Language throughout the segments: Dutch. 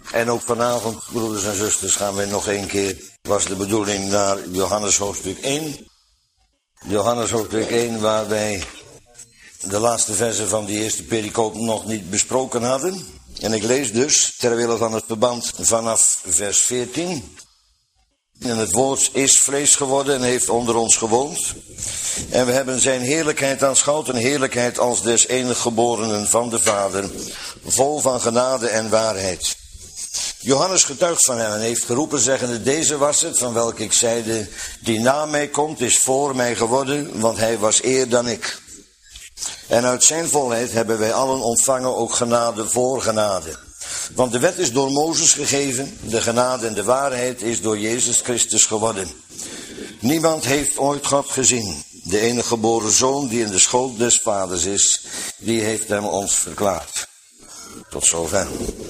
En ook vanavond, broeders en zusters, gaan we nog een keer, was de bedoeling, naar Johannes hoofdstuk 1. Johannes hoofdstuk 1, waar wij de laatste versen van die eerste pericoop nog niet besproken hadden. En ik lees dus, ter wille van het verband, vanaf vers 14. En het woord is vlees geworden en heeft onder ons gewoond. En we hebben zijn heerlijkheid aanschouwd, een heerlijkheid als des eniggeborenen van de Vader, vol van genade en waarheid. Johannes getuigt van hem en heeft geroepen, zeggende, deze was het, van welke ik zeide, die na mij komt, is voor mij geworden, want hij was eer dan ik. En uit zijn volheid hebben wij allen ontvangen ook genade voor genade. Want de wet is door Mozes gegeven, de genade en de waarheid is door Jezus Christus geworden. Niemand heeft ooit God gezien. De enige geboren zoon die in de schoot des vaders is, die heeft hem ons verklaard. Tot zover.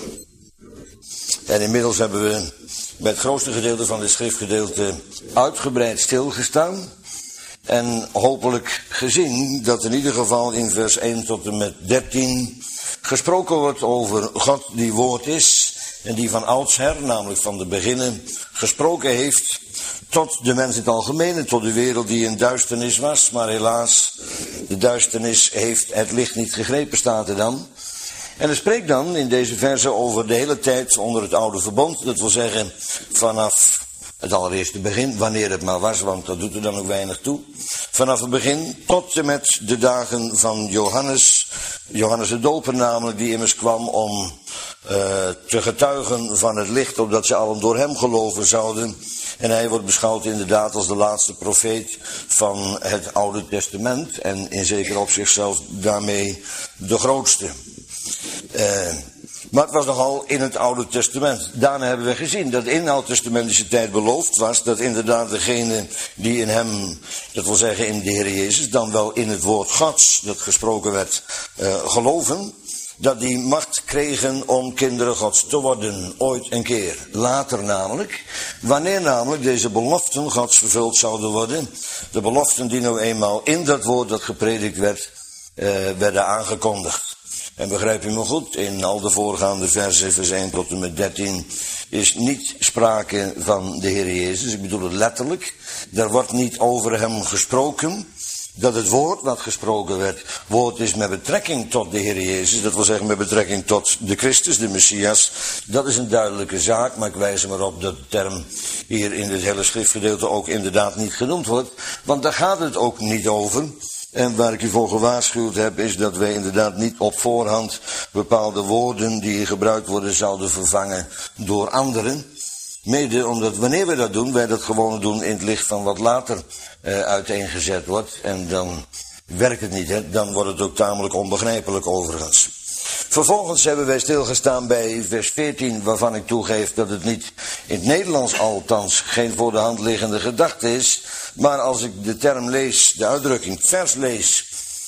En inmiddels hebben we bij het grootste gedeelte van dit schriftgedeelte uitgebreid stilgestaan. En hopelijk gezien dat in ieder geval in vers 1 tot en met 13 gesproken wordt over God die woord is. En die van oudsher, namelijk van de beginnen, gesproken heeft tot de mens in het algemeen en tot de wereld die in duisternis was. Maar helaas, de duisternis heeft het licht niet gegrepen, staat er dan. En hij spreekt dan in deze verse over de hele tijd onder het oude verbond. Dat wil zeggen vanaf het allereerste begin, wanneer het maar was, want dat doet er dan ook weinig toe. Vanaf het begin tot en met de dagen van Johannes de Doper namelijk, die immers kwam om te getuigen van het licht, opdat ze allen door hem geloven zouden. En hij wordt beschouwd inderdaad als de laatste profeet van het Oude Testament. En in zeker opzicht zelfs daarmee de grootste. Maar het was nogal in het Oude Testament. Daarna hebben we gezien dat in de Oud-testamentische tijd beloofd was dat inderdaad degene die in hem, dat wil zeggen in de Heer Jezus, dan wel in het woord Gods dat gesproken werd, geloven, dat die macht kregen om kinderen Gods te worden, ooit een keer. Later namelijk, wanneer namelijk deze beloften Gods vervuld zouden worden, de beloften die nou eenmaal in dat woord dat gepredikt werd, werden aangekondigd. En begrijp je me goed, in al de voorgaande versen, vers 1 tot en met 13, is niet sprake van de Heer Jezus. Ik bedoel het letterlijk. Er wordt niet over hem gesproken. Dat het woord wat gesproken werd, woord is met betrekking tot de Heer Jezus. Dat wil zeggen met betrekking tot de Christus, de Messias. Dat is een duidelijke zaak, maar ik wijs er maar op dat de term hier in dit hele schriftgedeelte ook inderdaad niet genoemd wordt. Want daar gaat het ook niet over. En waar ik u voor gewaarschuwd heb, is dat wij inderdaad niet op voorhand bepaalde woorden die gebruikt worden zouden vervangen door anderen. Mede omdat wanneer we dat doen, wij dat gewoon doen in het licht van wat later uiteengezet wordt. En dan werkt het niet, hè? Dan wordt het ook tamelijk onbegrijpelijk overigens. Vervolgens hebben wij stilgestaan bij vers 14, waarvan ik toegeef dat het niet in het Nederlands althans geen voor de hand liggende gedachte is. Maar als ik de term lees, de uitdrukking vers lees,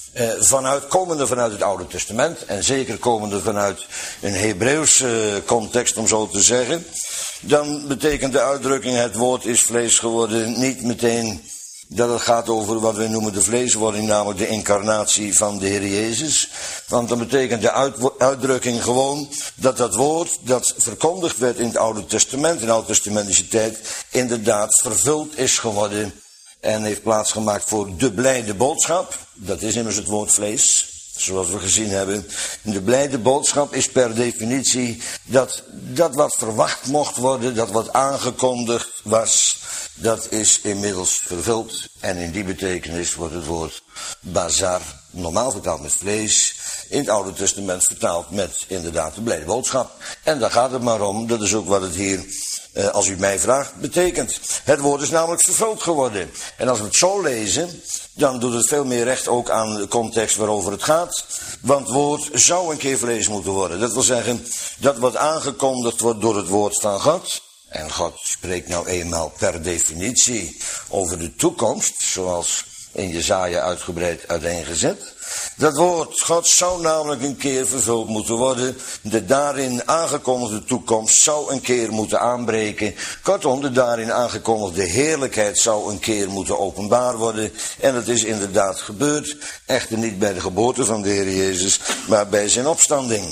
komende vanuit het Oude Testament, en zeker komende vanuit een Hebreeuwse context om zo te zeggen, dan betekent de uitdrukking het woord is vlees geworden niet meteen dat het gaat over wat wij noemen de vleeswording, namelijk de incarnatie van de Heer Jezus. Want dan betekent de uitdrukking gewoon dat dat woord dat verkondigd werd in het Oude Testament, in de Oud-testamentische tijd, inderdaad vervuld is geworden en heeft plaatsgemaakt voor de blijde boodschap. Dat is immers het woord vlees, zoals we gezien hebben. De blijde boodschap is per definitie dat wat verwacht mocht worden, dat wat aangekondigd was, dat is inmiddels vervuld. En in die betekenis wordt het woord bazar, normaal vertaald met vlees, in het Oude Testament vertaald met inderdaad de blijde boodschap. En daar gaat het maar om, dat is ook wat het hier, als u mij vraagt, betekent. Het woord is namelijk vervuld geworden. En als we het zo lezen, dan doet het veel meer recht ook aan de context waarover het gaat. Want het woord zou een keer vlees moeten worden. Dat wil zeggen, dat wat aangekondigd wordt door het woord van God. En God spreekt nou eenmaal per definitie over de toekomst, zoals in Jesaja uitgebreid uiteengezet. Dat woord God zou namelijk een keer vervuld moeten worden. De daarin aangekondigde toekomst zou een keer moeten aanbreken. Kortom, de daarin aangekondigde heerlijkheid zou een keer moeten openbaar worden. En dat is inderdaad gebeurd. Echter niet bij de geboorte van de Heer Jezus, maar bij zijn opstanding.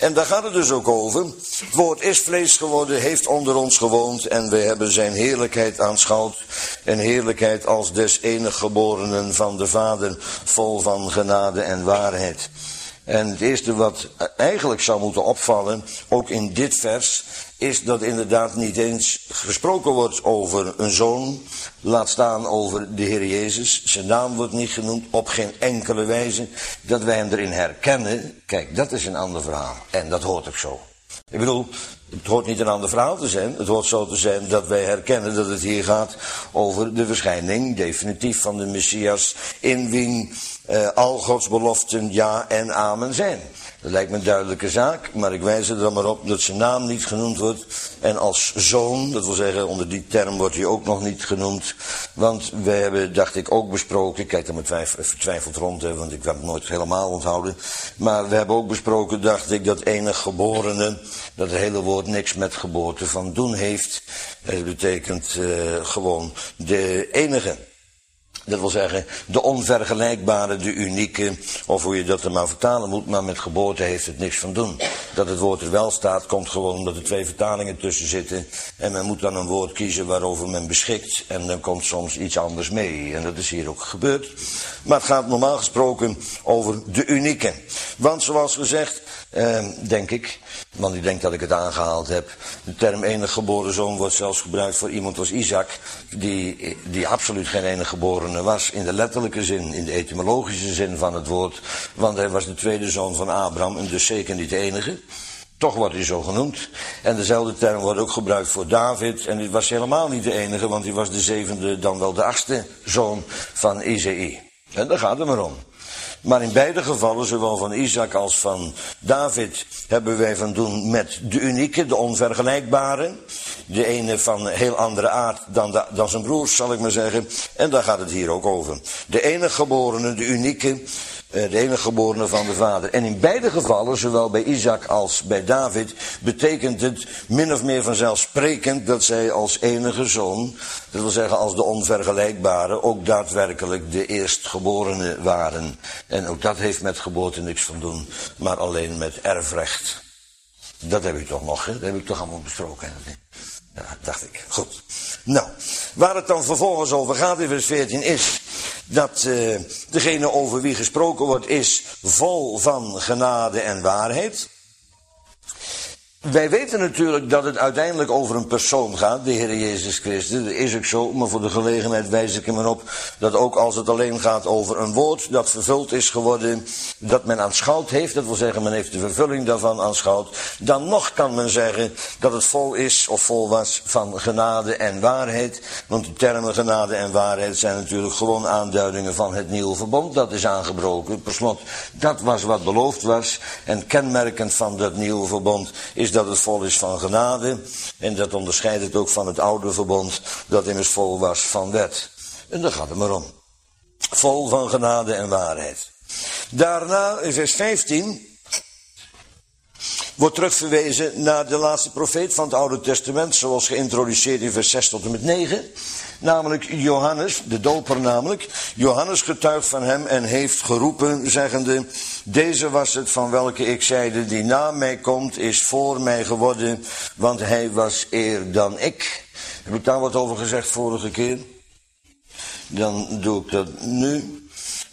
En daar gaat het dus ook over. Het woord is vlees geworden, heeft onder ons gewoond en we hebben zijn heerlijkheid aanschouwd. En heerlijkheid als des enig geborenen van de Vader, vol van genade en waarheid. En het eerste wat eigenlijk zou moeten opvallen, ook in dit vers, is dat inderdaad niet eens gesproken wordt over een zoon, laat staan over de Heer Jezus. Zijn naam wordt niet genoemd, op geen enkele wijze. Dat wij hem erin herkennen, kijk, dat is een ander verhaal. En dat hoort ook zo. Ik bedoel, het hoort niet een ander verhaal te zijn. Het hoort zo te zijn dat wij herkennen dat het hier gaat over de verschijning, definitief van de Messias, in wien al Gods beloften ja en amen zijn. Dat lijkt me een duidelijke zaak, maar ik wijs er dan maar op dat zijn naam niet genoemd wordt. En als zoon, dat wil zeggen onder die term wordt hij ook nog niet genoemd. Want we hebben, dacht ik, ook besproken, kijk dan maar vertwijfeld rond, hè, want ik heb het nooit helemaal onthouden. Maar we hebben ook besproken, dacht ik, dat enig geborene, dat het hele woord niks met geboorte van doen heeft. Het betekent gewoon de enige. Dat wil zeggen, de onvergelijkbare, de unieke, of hoe je dat er maar vertalen moet, maar met geboorte heeft het niks van doen. Dat het woord er wel staat, komt gewoon omdat er 2 vertalingen tussen zitten. En men moet dan een woord kiezen waarover men beschikt. En dan komt soms iets anders mee. En dat is hier ook gebeurd. Maar het gaat normaal gesproken over de unieke. Want zoals gezegd, denk ik, want ik denk dat ik het aangehaald heb, de term enig geboren zoon wordt zelfs gebruikt voor iemand als Isaac, die absoluut geen enig geborene was, in de letterlijke zin, in de etymologische zin van het woord, want hij was de tweede zoon van Abraham en dus zeker niet de enige. Toch wordt hij zo genoemd. En dezelfde term wordt ook gebruikt voor David. En hij was helemaal niet de enige, want hij was de 7e, dan wel de 8e zoon van Isaïe. En daar gaat het maar om. Maar in beide gevallen, zowel van Isaac als van David, hebben wij van doen met de unieke, de onvergelijkbare. De ene van heel andere aard dan zijn broers, zal ik maar zeggen. En daar gaat het hier ook over. De enige geborene, de unieke, de enige geborene van de Vader. En in beide gevallen, zowel bij Isaac als bij David, betekent het min of meer vanzelfsprekend dat zij als enige zoon, dat wil zeggen als de onvergelijkbare, ook daadwerkelijk de eerstgeborene waren. En ook dat heeft met geboorte niks van doen, maar alleen met erfrecht. Dat heb ik toch nog, hè? Dat heb ik toch allemaal besproken. Ja, dacht ik. Goed. Nou, waar het dan vervolgens over gaat in vers 14 is dat degene over wie gesproken wordt is vol van genade en waarheid. Wij weten natuurlijk dat het uiteindelijk over een persoon gaat, de Heer Jezus Christus. Dat is ook zo, maar voor de gelegenheid wijs ik hem erop dat ook als het alleen gaat over een woord dat vervuld is geworden, dat men aanschouwd heeft, dat wil zeggen men heeft de vervulling daarvan aanschouwd, dan nog kan men zeggen dat het vol is of vol was van genade en waarheid. Want de termen genade en waarheid zijn natuurlijk gewoon aanduidingen van het nieuwe verbond dat is aangebroken. Per slot, dat was wat beloofd was en kenmerkend van dat nieuwe verbond is dat het vol is van genade. En dat onderscheidt het ook van het oude verbond, dat immers vol was van wet. En daar gaat het maar om. Vol van genade en waarheid. Daarna, in vers 15, wordt terugverwezen naar de laatste profeet van het Oude Testament, zoals geïntroduceerd in vers 6 tot en met 9. Namelijk Johannes, de doper namelijk. Johannes getuigt van hem en heeft geroepen, zeggende, deze was het van welke ik zeide, die na mij komt, is voor mij geworden, want hij was eer dan ik. Heb ik daar wat over gezegd vorige keer? Dan doe ik dat nu.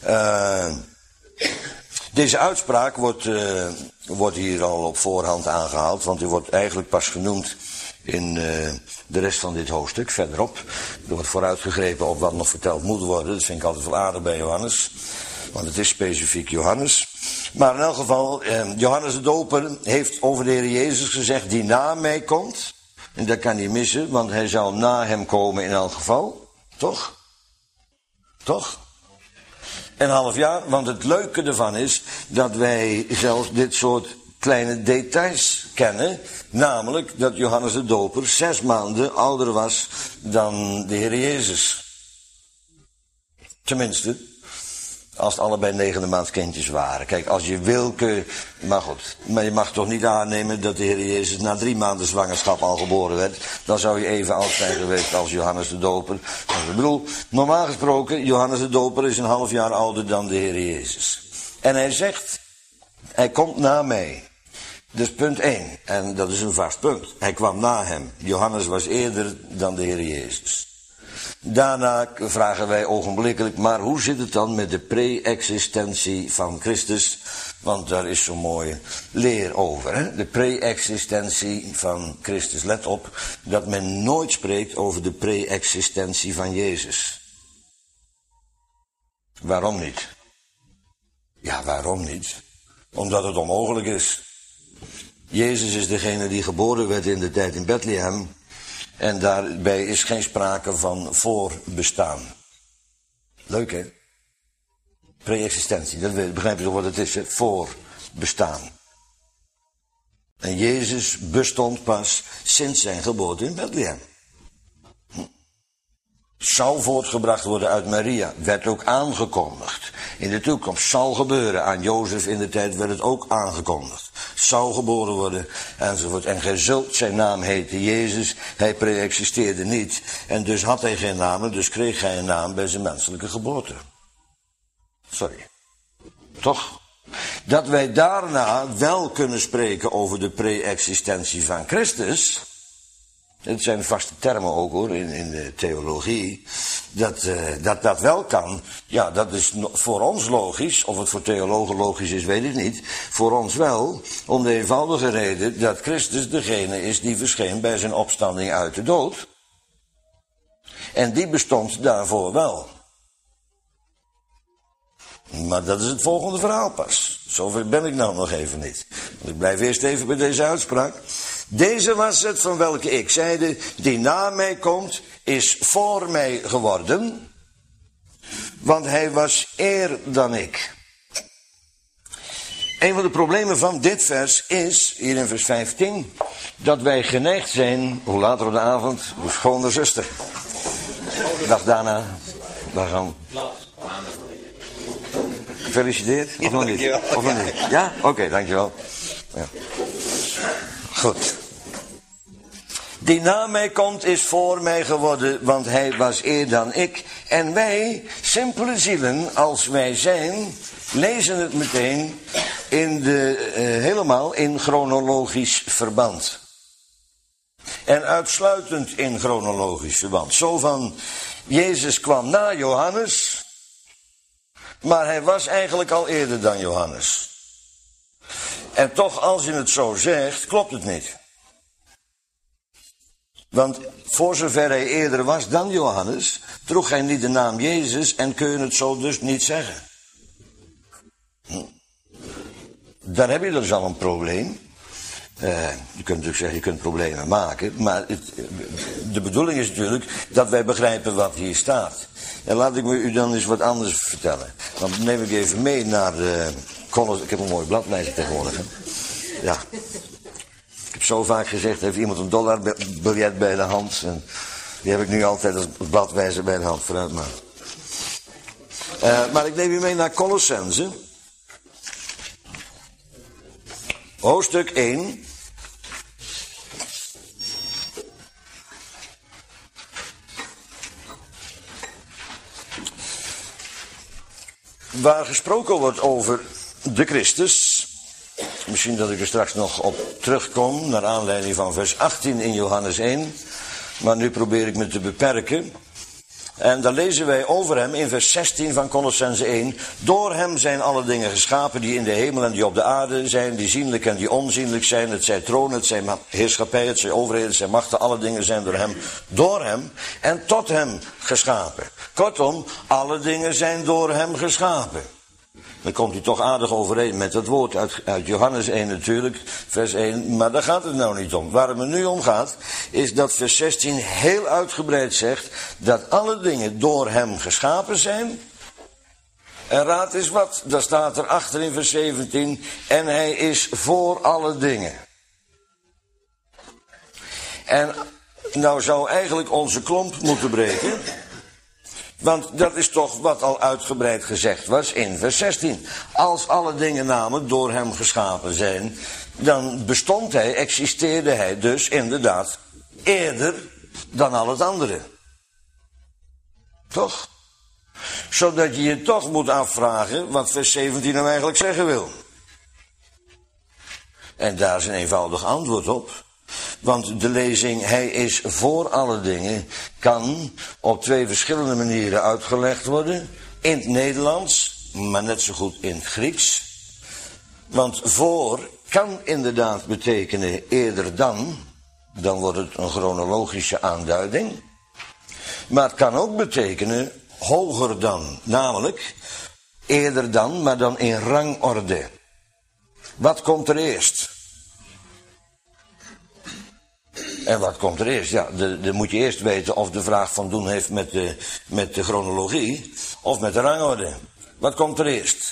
Deze uitspraak wordt hier al op voorhand aangehaald, want die wordt eigenlijk pas genoemd in de rest van dit hoofdstuk, verderop. Er wordt vooruitgegrepen op wat nog verteld moet worden. Dat vind ik altijd wel aardig bij Johannes, want het is specifiek Johannes. Maar in elk geval, Johannes de Doper heeft over de Heer Jezus gezegd, die na mij komt. En dat kan niet missen, want hij zal na hem komen in elk geval. Toch? Toch? Een half jaar, want het leuke ervan is dat wij zelfs dit soort kleine details kennen. Namelijk dat Johannes de Doper 6 maanden ouder was dan de Heer Jezus. Tenminste, als het allebei 9e maand kindjes waren. Kijk, als je wil kun je, maar goed. Maar je mag toch niet aannemen dat de Heer Jezus na 3 maanden zwangerschap al geboren werd. Dan zou je even oud zijn geweest als Johannes de Doper. Ik bedoel, normaal gesproken, Johannes de Doper is een half jaar ouder dan de Heer Jezus. En hij zegt, hij komt na mij. Dus punt 1, en dat is een vast punt. Hij kwam na hem. Johannes was eerder dan de Heer Jezus. Daarna vragen wij ogenblikkelijk, maar hoe zit het dan met de pre-existentie van Christus? Want daar is zo'n mooie leer over. Hè? De pre-existentie van Christus. Let op dat men nooit spreekt over de pre-existentie van Jezus. Waarom niet? Ja, waarom niet? Omdat het onmogelijk is. Jezus is degene die geboren werd in de tijd in Bethlehem. En daarbij is geen sprake van voorbestaan. Leuk, hè? Pre-existentie, dat begrijp je toch wat het is, hè? Voorbestaan. En Jezus bestond pas sinds zijn geboorte in Bethlehem. Zou voortgebracht worden uit Maria, werd ook aangekondigd. In de toekomst zal gebeuren, aan Jozef in de tijd werd het ook aangekondigd. Zou geboren worden, enzovoort. En gij zult zijn naam heten Jezus, hij pre-existeerde niet. En dus had hij geen naam, en dus kreeg hij een naam bij zijn menselijke geboorte. Sorry. Toch? Dat wij daarna wel kunnen spreken over de pre-existentie van Christus. Het zijn vaste termen ook hoor, in de theologie. Dat wel kan, ja, dat is voor ons logisch. Of het voor theologen logisch is, weet ik niet. Voor ons wel, om de eenvoudige reden dat Christus degene is die verscheen bij zijn opstanding uit de dood. En die bestond daarvoor wel. Maar dat is het volgende verhaal pas. Zover ben ik nou nog even niet. Want ik blijf eerst even bij deze uitspraak. Deze was het van welke ik zeide, die na mij komt, is voor mij geworden, want hij was eer dan ik. Een van de problemen van dit vers is, hier in vers 15, dat wij geneigd zijn, hoe later op de avond, hoe schone zuster. Dag Dana, dag gaan. Gefeliciteerd, of nog niet? Of nog niet? Ja? Oké, dankjewel. Ja. Goed. Die na mij komt is voor mij geworden, want hij was eer dan ik. En wij, simpele zielen als wij zijn, lezen het meteen helemaal in chronologisch verband. En uitsluitend in chronologisch verband. Zo van, Jezus kwam na Johannes, maar hij was eigenlijk al eerder dan Johannes. En toch, als je het zo zegt, klopt het niet. Want voor zover hij eerder was dan Johannes, droeg hij niet de naam Jezus en kun je het zo dus niet zeggen. Dan heb je dus al een probleem. Je kunt natuurlijk zeggen, je kunt problemen maken, maar de bedoeling is natuurlijk dat wij begrijpen wat hier staat. En laat ik u dan eens wat anders vertellen. Dan neem ik even mee naar de ik heb een mooi blad tegenwoordig. Hè? Ja. Ik heb zo vaak gezegd, heeft iemand een $biljet bij de hand. En die heb ik nu altijd als bladwijzer bij de hand, vooruit maar. Maar ik neem u mee naar Colossenzen. Hoofdstuk 1. Waar gesproken wordt over de Christus. Misschien dat ik er straks nog op terugkom, naar aanleiding van vers 18 in Johannes 1. Maar nu probeer ik me te beperken. En dan lezen wij over hem in vers 16 van Colossenzen 1. Door hem zijn alle dingen geschapen die in de hemel en die op de aarde zijn, die zienlijk en die onzienlijk zijn. Het zij tronen, het zij heerschappij, het zij overheden, het zij machten. Alle dingen zijn door hem en tot hem geschapen. Kortom, alle dingen zijn door hem geschapen. Dan komt hij toch aardig overeen met het woord uit Johannes 1 natuurlijk, vers 1. Maar daar gaat het nou niet om. Waar het me nu om gaat, is dat vers 16 heel uitgebreid zegt dat alle dingen door hem geschapen zijn. En raad eens wat, daar staat er achter in vers 17, en hij is voor alle dingen. En nou zou eigenlijk onze klomp moeten breken. Want dat is toch wat al uitgebreid gezegd was in vers 16. Als alle dingen namelijk door hem geschapen zijn, dan bestond hij, existeerde hij dus inderdaad eerder dan al het andere. Toch? Zodat je je toch moet afvragen wat vers 17 nou eigenlijk zeggen wil. En daar is een eenvoudig antwoord op. Want de lezing, hij is voor alle dingen, kan op 2 verschillende manieren uitgelegd worden. In het Nederlands, maar net zo goed in het Grieks. Want voor kan inderdaad betekenen eerder dan wordt het een chronologische aanduiding. Maar het kan ook betekenen hoger dan, namelijk eerder dan, maar dan in rangorde. Wat komt er eerst? En wat komt er eerst? Ja, dan moet je eerst weten of de vraag van doen heeft met de chronologie of met de rangorde. Wat komt er eerst?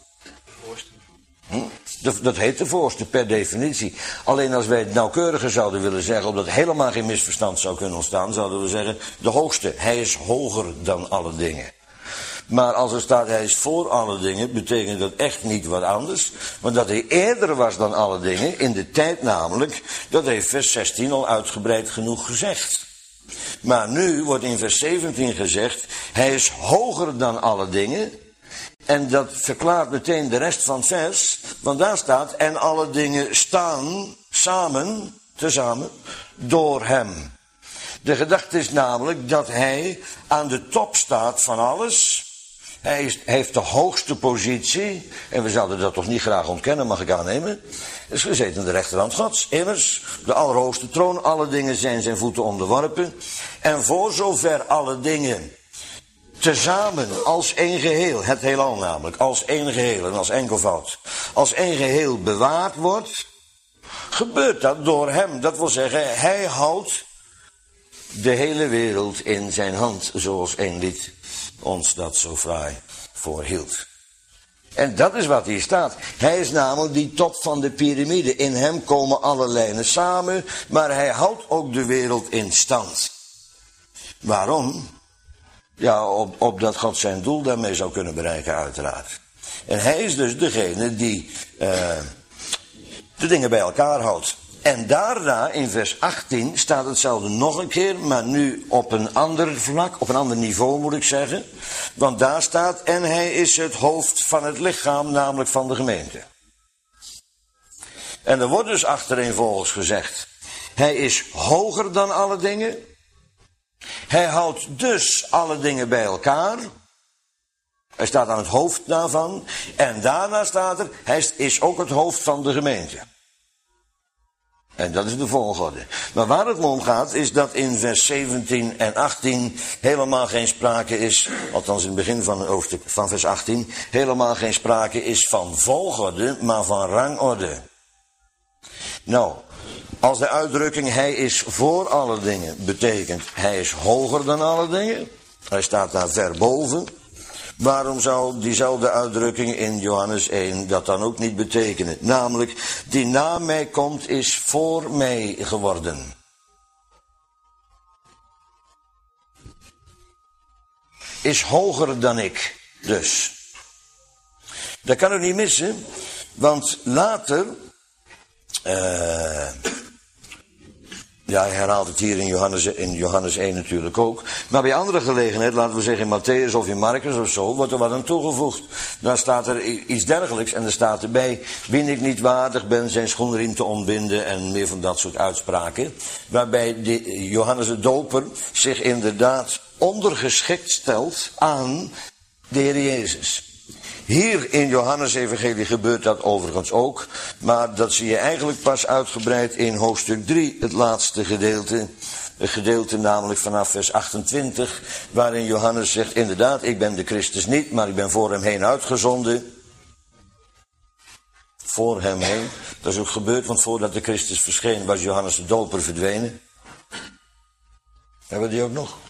Dat heet de voorste per definitie. Alleen als wij het nauwkeuriger zouden willen zeggen, opdat helemaal geen misverstand zou kunnen ontstaan, zouden we zeggen de hoogste. Hij is hoger dan alle dingen. Maar als er staat hij is voor alle dingen, betekent dat echt niet wat anders. Want dat hij eerder was dan alle dingen, in de tijd namelijk, dat heeft vers 16 al uitgebreid genoeg gezegd. Maar nu wordt in vers 17 gezegd, hij is hoger dan alle dingen. En dat verklaart meteen de rest van het vers, want daar staat, en alle dingen staan tezamen, door hem. De gedachte is namelijk dat hij aan de top staat van alles. Hij heeft de hoogste positie, en we zouden dat toch niet graag ontkennen, mag ik aannemen. Hij is gezeten aan de rechterhand Gods, immers, de allerhoogste troon, alle dingen zijn zijn voeten onderworpen. En voor zover alle dingen tezamen, als één geheel, het heelal namelijk, als één geheel en als enkelvoud, als één geheel bewaard wordt, gebeurt dat door hem. Dat wil zeggen, hij houdt de hele wereld in zijn hand, zoals één lied ons dat zo fraai voorhield. En dat is wat hier staat. Hij is namelijk die top van de piramide. In hem komen alle lijnen samen, maar hij houdt ook de wereld in stand. Waarom? Ja, opdat God zijn doel daarmee zou kunnen bereiken, uiteraard. En hij is dus degene die de dingen bij elkaar houdt. En daarna, in vers 18, staat hetzelfde nog een keer, maar nu op een ander vlak, op een ander niveau moet ik zeggen. Want daar staat, en hij is het hoofd van het lichaam, namelijk van de gemeente. En er wordt dus achtereenvolgens gezegd, hij is hoger dan alle dingen. Hij houdt dus alle dingen bij elkaar. Hij staat aan het hoofd daarvan. En daarna staat er, hij is ook het hoofd van de gemeente. En dat is de volgorde. Maar waar het om gaat is dat in vers 17 en 18 helemaal geen sprake is, althans in het begin van het hoofdstuk van vers 18, helemaal geen sprake is van volgorde, maar van rangorde. Nou, als de uitdrukking hij is voor alle dingen betekent hij is hoger dan alle dingen, hij staat daar ver boven, waarom zou diezelfde uitdrukking in Johannes 1 dat dan ook niet betekenen? Namelijk, die na mij komt is voor mij geworden. Is hoger dan ik, dus. Dat kan u niet missen, want later, ja, hij herhaalt het hier in Johannes 1 natuurlijk ook. Maar bij andere gelegenheid, laten we zeggen in Matthäus of in Marcus of zo, wordt er wat aan toegevoegd. Dan staat er iets dergelijks en er staat erbij, wien ik niet waardig ben zijn schoenriem te ontbinden en meer van dat soort uitspraken. Waarbij Johannes de Doper zich inderdaad ondergeschikt stelt aan de Heer Jezus. Hier in Johannes Evangelie gebeurt dat overigens ook, maar dat zie je eigenlijk pas uitgebreid in hoofdstuk 3, het laatste gedeelte. Het gedeelte namelijk vanaf vers 28, waarin Johannes zegt, inderdaad, ik ben de Christus niet, maar ik ben voor hem heen uitgezonden. Voor hem heen. Dat is ook gebeurd, want voordat de Christus verscheen was Johannes de Doper verdwenen. Hebben we die ook nog?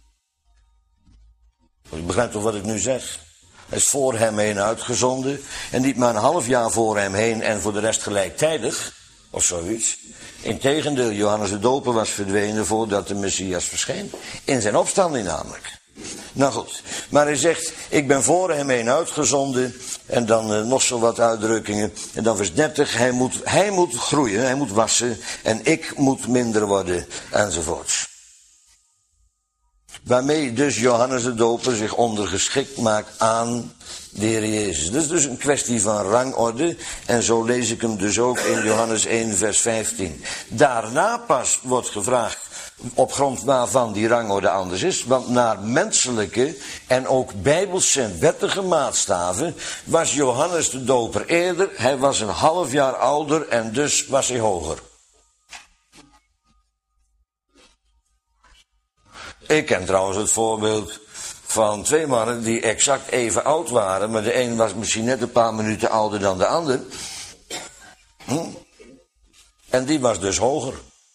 Ik begrijp toch wat ik nu zeg? Hij is voor hem heen uitgezonden. En niet maar een half jaar voor hem heen en voor de rest gelijktijdig. Of zoiets. Integendeel, Johannes de Doper was verdwenen voordat de Messias verscheen. In zijn opstanding namelijk. Nou goed. Maar hij zegt, ik ben voor hem heen uitgezonden. En dan nog zo wat uitdrukkingen. En dan vers 30, hij moet groeien, hij moet wassen. En ik moet minder worden. Enzovoorts. Waarmee dus Johannes de Doper zich ondergeschikt maakt aan de Heer Jezus. Dat is dus een kwestie van rangorde. En zo lees ik hem dus ook in Johannes 1 vers 15. Daarna pas wordt gevraagd op grond waarvan die rangorde anders is. Want naar menselijke en ook bijbelse wettige maatstaven was Johannes de Doper eerder. Hij was een half jaar ouder en dus was hij hoger. Ik ken trouwens het voorbeeld van 2 mannen die exact even oud waren. Maar de een was misschien net een paar minuten ouder dan de ander. En die was dus hoger.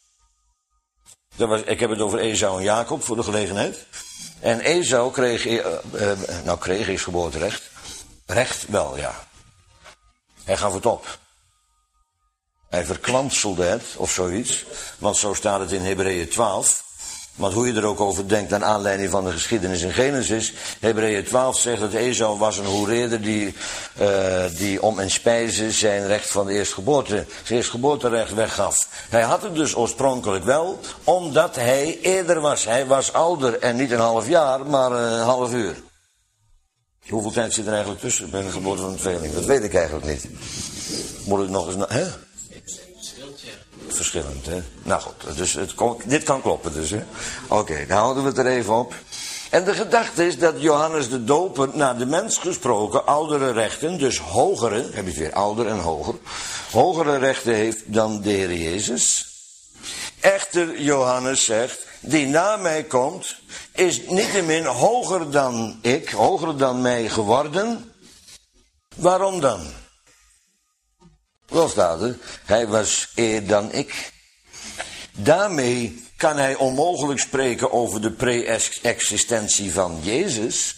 Ik heb het over Esau en Jacob voor de gelegenheid. En Esau kreeg is geboorterecht. Recht wel, ja. Hij gaf het op. Hij verkwanselde het, of zoiets. Want zo staat het in Hebreeën 12. Want hoe je er ook over denkt, naar aanleiding van de geschiedenis in Genesis. Hebreeën 12 zegt dat Esau was een hoereerder die om en spijze zijn recht van de zijn eerstgeboorterecht weggaf. Hij had het dus oorspronkelijk wel, omdat hij eerder was. Hij was ouder en niet een half jaar, maar een half uur. Hoeveel tijd zit er eigenlijk tussen bij de geboorte van een tweeling? Dat weet ik eigenlijk niet. Moet ik nog eens... Hè? Verschillend, hè? Nou goed, dus dit kan kloppen dus, hè? Oké, dan houden we het er even op. En de gedachte is dat Johannes de Doper, naar de mens gesproken, oudere rechten, dus hogere, heb je het weer, ouder en hoger, hogere rechten heeft dan de Heer Jezus. Echter, Johannes zegt, die na mij komt, is niettemin hoger dan ik, hoger dan mij geworden. Waarom dan? Wel staat er, hij was eer dan ik. Daarmee kan hij onmogelijk spreken over de pre-existentie van Jezus.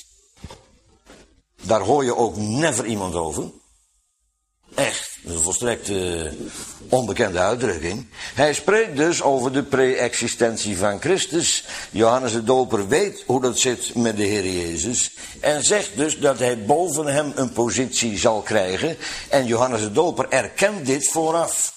Daar hoor je ook never iemand over. Echt, dat is een volstrekt onbekende uitdrukking. Hij spreekt dus over de pre-existentie van Christus. Johannes de Doper weet hoe dat zit met de Heer Jezus. En zegt dus dat hij boven hem een positie zal krijgen. En Johannes de Doper erkent dit vooraf.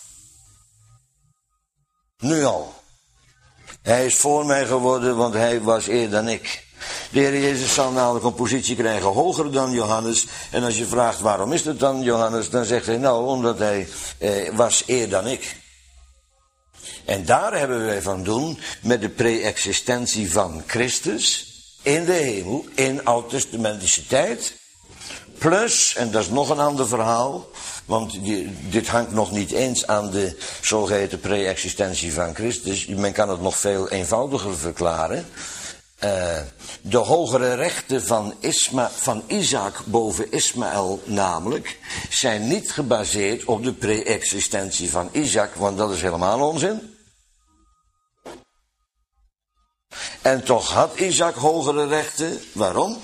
Nu al. Hij is voor mij geworden, want hij was eer dan ik. De Heer Jezus zal namelijk een positie krijgen hoger dan Johannes. En als je vraagt waarom is het dan Johannes, dan zegt hij nou omdat hij was eer dan ik. En daar hebben wij van doen met de pre-existentie van Christus in de hemel, in oud-testamentische tijd. Plus, en dat is nog een ander verhaal, want dit hangt nog niet eens aan de zogeheten pre-existentie van Christus. Men kan het nog veel eenvoudiger verklaren. De hogere rechten van Isaac boven Ismaël namelijk zijn niet gebaseerd op de pre-existentie van Isaac, want dat is helemaal onzin. En toch had Isaac hogere rechten. Waarom?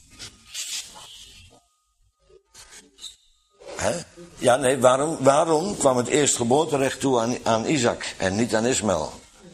Ja, nee, waarom kwam het eerstgeboorterecht toe aan Isaac en niet aan Ismaël?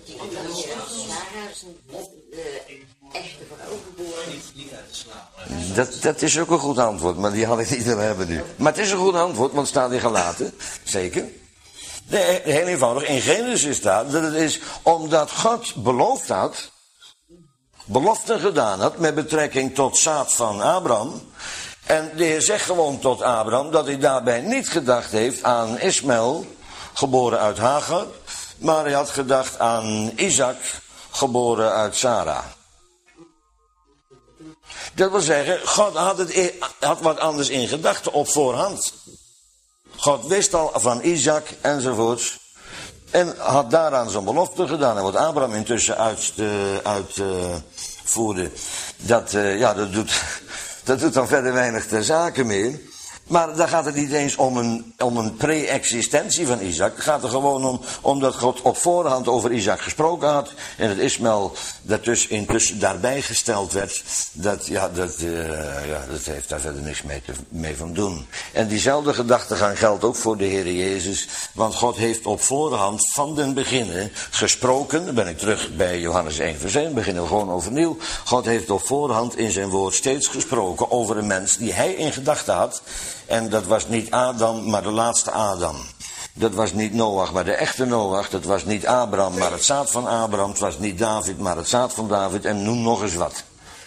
Dat is ook een goed antwoord, maar die had ik niet willen hebben nu. Maar het is een goed antwoord, want het staat in Galaten, zeker. Heel eenvoudig, in Genesis staat dat het is omdat God beloofd had, beloften gedaan had met betrekking tot zaad van Abraham. En de Heer zegt gewoon tot Abraham dat hij daarbij niet gedacht heeft aan Ismaël, geboren uit Hagar, maar hij had gedacht aan Isaac, geboren uit Sarah. Dat wil zeggen, God had wat anders in gedachten op voorhand. God wist al van Isaac enzovoorts. En had daaraan zijn belofte gedaan. En wat Abraham intussen uitvoerde, dat doet dan verder weinig ter zake meer. Maar daar gaat het niet eens om een pre-existentie van Isaac. Het gaat er gewoon om, omdat God op voorhand over Isaac gesproken had. En het Ismaël intussen daarbij gesteld werd. Dat heeft daar verder niks mee van doen. En diezelfde gedachtegang geldt ook voor de Heer Jezus. Want God heeft op voorhand van den beginnen gesproken. Dan ben ik terug bij Johannes 1 vers 1. Beginnen we gewoon overnieuw. God heeft op voorhand in zijn woord steeds gesproken over een mens die hij in gedachten had. En dat was niet Adam, maar de laatste Adam. Dat was niet Noach, maar de echte Noach. Dat was niet Abraham, maar het zaad van Abraham. Het was niet David, maar het zaad van David. En noem nog eens wat.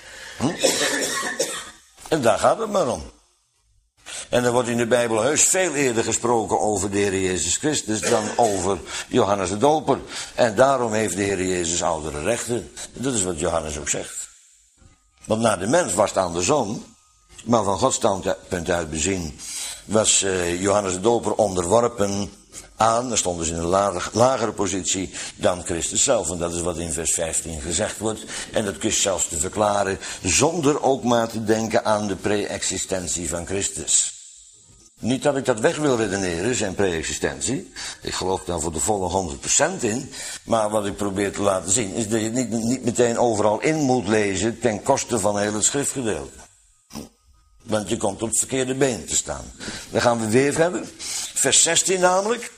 En daar gaat het maar om. En er wordt in de Bijbel heus veel eerder gesproken over de Heer Jezus Christus dan over Johannes de Doper. En daarom heeft de Heer Jezus oudere rechten. Dat is wat Johannes ook zegt. Want naar de mens was het andersom. Maar van Gods standpunt uit bezien was Johannes de Doper onderworpen aan, dan stond dus in een lagere positie dan Christus zelf. En dat is wat in vers 15 gezegd wordt. En dat kun je zelfs te verklaren zonder ook maar te denken aan de pre-existentie van Christus. Niet dat ik dat weg wil redeneren, zijn pre-existentie. Ik geloof daar voor de volle 100% in. Maar wat ik probeer te laten zien is dat je het niet meteen overal in moet lezen ten koste van heel het schriftgedeelte. Want je komt op het verkeerde been te staan. Dan gaan we weer verder. Vers 16 namelijk.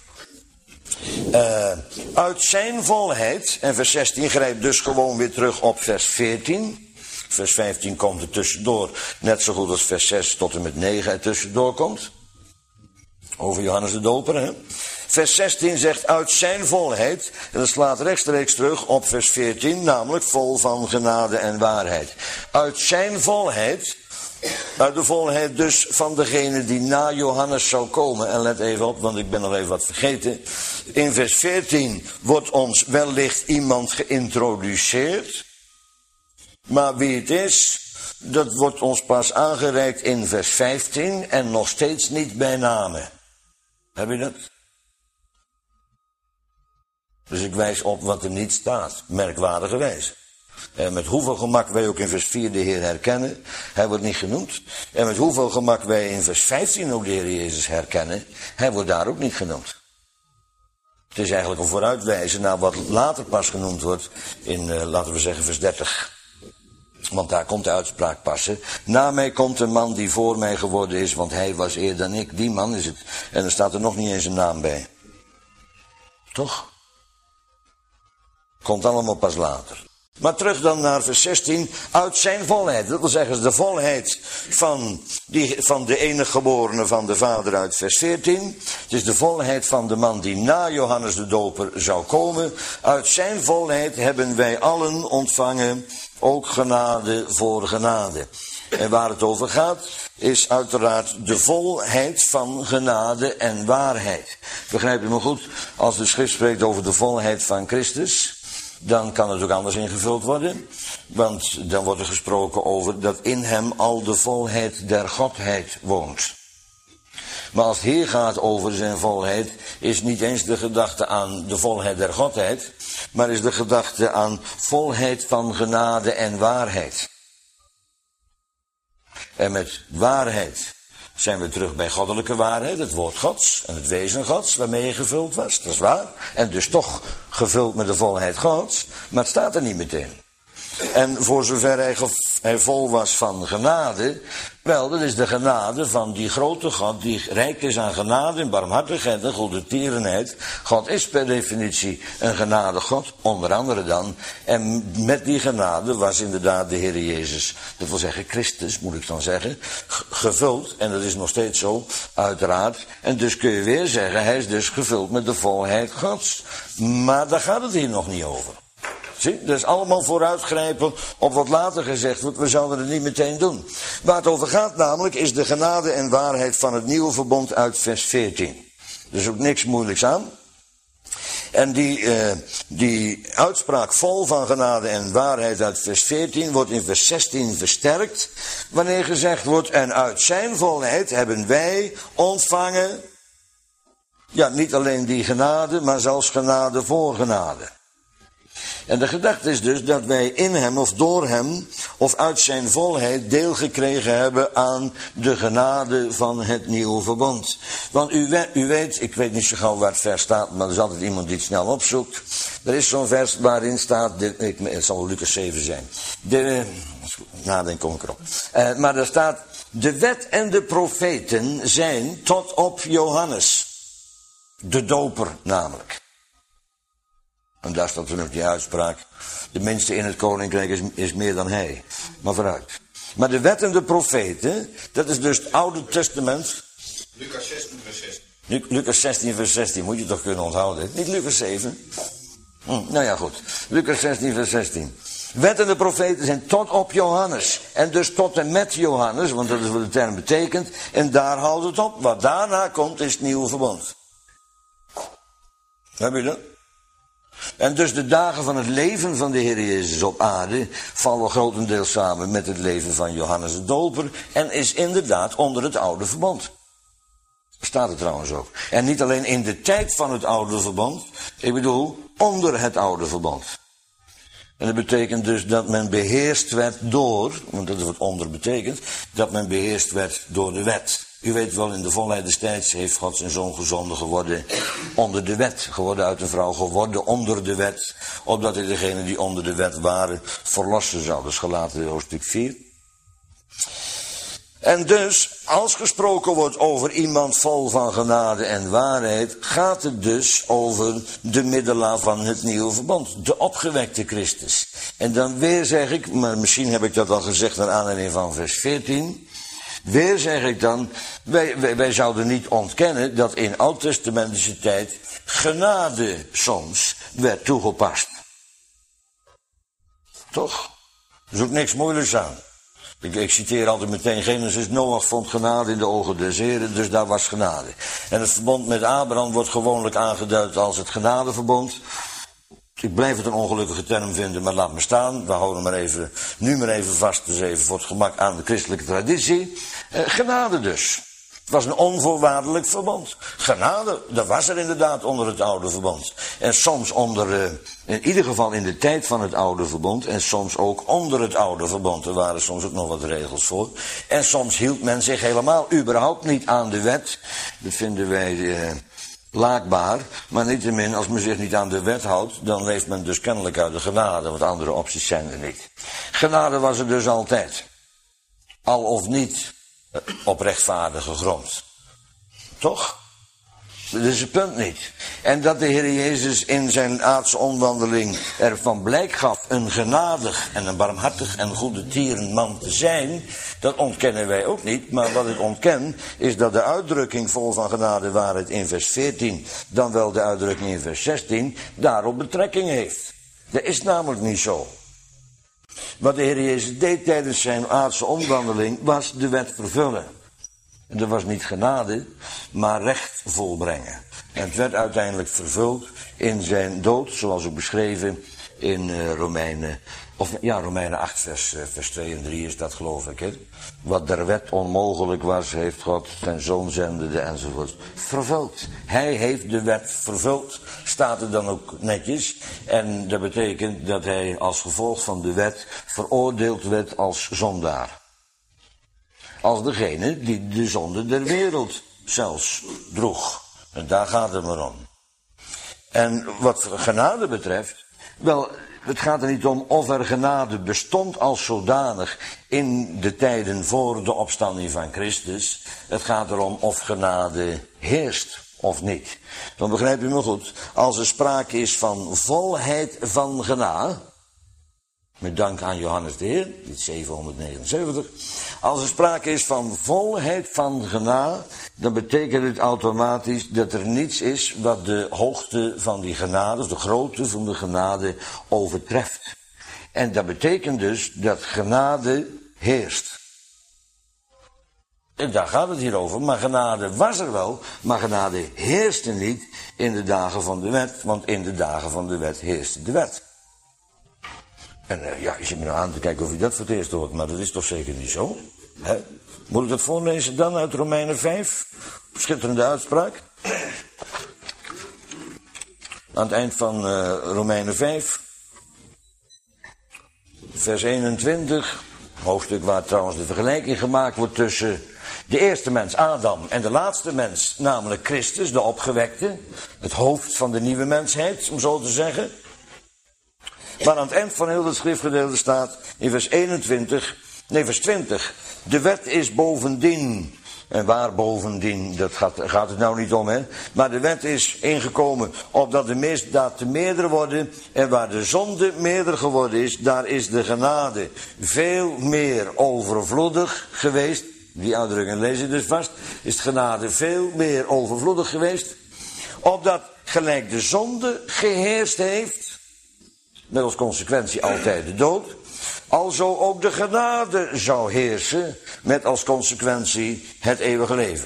Uit zijn volheid. En vers 16 grijpt dus gewoon weer terug op vers 14. Vers 15 komt er tussendoor. Net zo goed als vers 6 tot en met 9 er tussendoor komt. Over Johannes de Doper. Hè? Vers 16 zegt uit zijn volheid. En dat slaat rechtstreeks terug op vers 14. Namelijk vol van genade en waarheid. Uit zijn volheid. Uit de volheid dus van degene die na Johannes zou komen. En let even op, want ik ben nog even wat vergeten. In vers 14 wordt ons wellicht iemand geïntroduceerd. Maar wie het is, dat wordt ons pas aangereikt in vers 15 en nog steeds niet bij name. Heb je dat? Dus ik wijs op wat er niet staat, merkwaardige wijze. En met hoeveel gemak wij ook in vers 4 de Heer herkennen, hij wordt niet genoemd. En met hoeveel gemak wij in vers 15 ook de Heer Jezus herkennen, hij wordt daar ook niet genoemd. Het is eigenlijk een vooruitwijzen naar wat later pas genoemd wordt in, laten we zeggen, vers 30. Want daar komt de uitspraak passen. Na mij komt een man die voor mij geworden is, want hij was eer dan ik. Die man is het. En er staat er nog niet eens een naam bij. Toch? Komt allemaal pas later. Maar terug dan naar vers 16. Uit zijn volheid. Dat wil zeggen de volheid van de enige geborene van de Vader uit vers 14. Het is de volheid van de man die na Johannes de Doper zou komen. Uit zijn volheid hebben wij allen ontvangen. Ook genade voor genade. En waar het over gaat, is uiteraard de volheid van genade en waarheid. Begrijp je me goed? Als de schrift spreekt over de volheid van Christus, dan kan het ook anders ingevuld worden. Want dan wordt er gesproken over dat in hem al de volheid der Godheid woont. Maar als het hier gaat over zijn volheid, is niet eens de gedachte aan de volheid der Godheid, maar is de gedachte aan volheid van genade en waarheid. En met waarheid zijn we terug bij goddelijke waarheid, het woord Gods en het wezen Gods, waarmee je gevuld was, dat is waar. En dus toch gevuld met de volheid Gods, maar het staat er niet meteen. En voor zover hij vol was van genade, wel, dat is de genade van die grote God die rijk is aan genade en barmhartigheid en goedertierenheid. God is per definitie een genadegod, onder andere dan. En met die genade was inderdaad de Heer Jezus, dat wil zeggen Christus moet ik dan zeggen, gevuld. En dat is nog steeds zo, uiteraard. En dus kun je weer zeggen, hij is dus gevuld met de volheid Gods. Maar daar gaat het hier nog niet over. Zie, dat is allemaal vooruitgrijpen op wat later gezegd wordt. We zouden het niet meteen doen. Waar het over gaat namelijk is de genade en waarheid van het nieuwe verbond uit vers 14. Er is ook niks moeilijks aan. En die uitspraak vol van genade en waarheid uit vers 14 wordt in vers 16 versterkt. Wanneer gezegd wordt, en uit zijn volheid hebben wij ontvangen. Ja, niet alleen die genade, maar zelfs genade voor genade. En de gedachte is dus dat wij in hem of door hem of uit zijn volheid deel gekregen hebben aan de genade van het nieuwe verbond. Want u weet, ik weet niet zo gauw waar het vers staat, maar er is altijd iemand die het snel opzoekt. Er is zo'n vers waarin staat, het zal Lucas 7 zijn. Nadenk kom ik erop. Maar er staat, de wet en de profeten zijn tot op Johannes. De doper namelijk. En daar staat er nog die uitspraak. De minste in het koninkrijk is meer dan hij. Maar vooruit. Maar de wet en de profeten, dat is dus het Oude Testament. Lucas 16 vers 16. Lucas 16 vers 16 moet je toch kunnen onthouden. Niet Lucas 7. Nou ja, goed. Lucas 16 vers 16. Wet en de profeten zijn tot op Johannes. En dus tot en met Johannes, want dat is wat de term betekent. En daar houdt het op. Wat daarna komt is het nieuwe verbond. Heb je dat? En dus de dagen van het leven van de Heer Jezus op aarde vallen grotendeels samen met het leven van Johannes de Doper en is inderdaad onder het oude verbond. Staat er trouwens ook. En niet alleen in de tijd van het oude verbond, ik bedoel onder het oude verbond. En dat betekent dus dat men beheerst werd door, want dat is wat onder betekent, dat men beheerst werd door de wet. U weet wel, in de volheid des tijds heeft God zijn zoon gezonden geworden onder de wet. Geworden uit een vrouw, geworden onder de wet. Opdat hij degenen die onder de wet waren verlossen zou. Dat is Galaten hoofdstuk 4. En dus, als gesproken wordt over iemand vol van genade en waarheid, gaat het dus over de middelaar van het nieuwe verbond. De opgewekte Christus. En dan weer zeg ik, maar misschien heb ik dat al gezegd naar aanleiding van vers 14... Weer zeg ik dan, wij zouden niet ontkennen dat in oud-testamentische tijd genade soms werd toegepast. Toch? Er is ook niks moeilijks aan. Ik citeer altijd meteen Genesis, Noach vond genade in de ogen des Heren, dus daar was genade. En het verbond met Abraham wordt gewoonlijk aangeduid als het genadeverbond. Ik blijf het een ongelukkige term vinden, maar laat me staan. We houden nu maar even vast, dus even voor het gemak aan de christelijke traditie. Genade dus. Het was een onvoorwaardelijk verbond. Genade, dat was er inderdaad onder het oude verbond. En soms in ieder geval in de tijd van het oude verbond, en soms ook onder het oude verbond. Er waren soms ook nog wat regels voor. En soms hield men zich helemaal überhaupt niet aan de wet. Dat vinden wij laakbaar, maar niettemin, als men zich niet aan de wet houdt, dan leeft men dus kennelijk uit de genade, want andere opties zijn er niet. Genade was er dus altijd. Al of niet op rechtvaardige grond. Toch? Dat is het punt niet. En dat de Heer Jezus in zijn aardse omwandeling ervan blijk gaf een genadig en een barmhartig en goede tierenman te zijn, dat ontkennen wij ook niet. Maar wat ik ontken is dat de uitdrukking vol van genade waarheid in vers 14, dan wel de uitdrukking in vers 16, daarop betrekking heeft. Dat is namelijk niet zo. Wat de Heer Jezus deed tijdens zijn aardse omwandeling was de wet vervullen. En dat was niet genade, maar recht volbrengen. En het werd uiteindelijk vervuld in zijn dood, zoals ook beschreven in Romeinen 8 vers 2 en 3 is dat, geloof ik. Hè? Wat der wet onmogelijk was, heeft God zijn zoon zendende enzovoort vervuld. Hij heeft de wet vervuld, staat er dan ook netjes. En dat betekent dat hij als gevolg van de wet veroordeeld werd als zondaar. Als degene die de zonde der wereld zelfs droeg. En daar gaat het maar om. En wat genade betreft, wel, het gaat er niet om of er genade bestond als zodanig in de tijden voor de opstanding van Christus. Het gaat erom of genade heerst of niet. Dan begrijp je me goed. Als er sprake is van volheid van genade, met dank aan Johannes de Heer, dit 779. Als er sprake is van volheid van genade, dan betekent het automatisch dat er niets is wat de hoogte van die genade, of de grootte van de genade, overtreft. En dat betekent dus dat genade heerst. En daar gaat het hier over, maar genade was er wel, maar genade heerste niet in de dagen van de wet, want in de dagen van de wet heerste de wet. En je zit me nou aan te kijken of u dat voor het eerst hoort, maar dat is toch zeker niet zo? Hè? Moet ik dat voorlezen dan uit Romeinen 5? Schitterende uitspraak. Aan het eind van Romeinen 5, vers 21, hoofdstuk waar trouwens de vergelijking gemaakt wordt tussen de eerste mens, Adam, en de laatste mens, namelijk Christus, de opgewekte, het hoofd van de nieuwe mensheid, om zo te zeggen. Maar aan het eind van heel het schriftgedeelte staat in vers 20. De wet is bovendien, en waar bovendien, dat gaat het nou niet om, hè. Maar de wet is ingekomen opdat de misdaad te meerder worden. En waar de zonde meerder geworden is, daar is de genade veel meer overvloedig geweest. die uitdrukking lees je dus vast, is het genade veel meer overvloedig geweest, opdat gelijk de zonde geheerst heeft, met als consequentie altijd de dood, alzo ook de genade zou heersen, met als consequentie het eeuwige leven.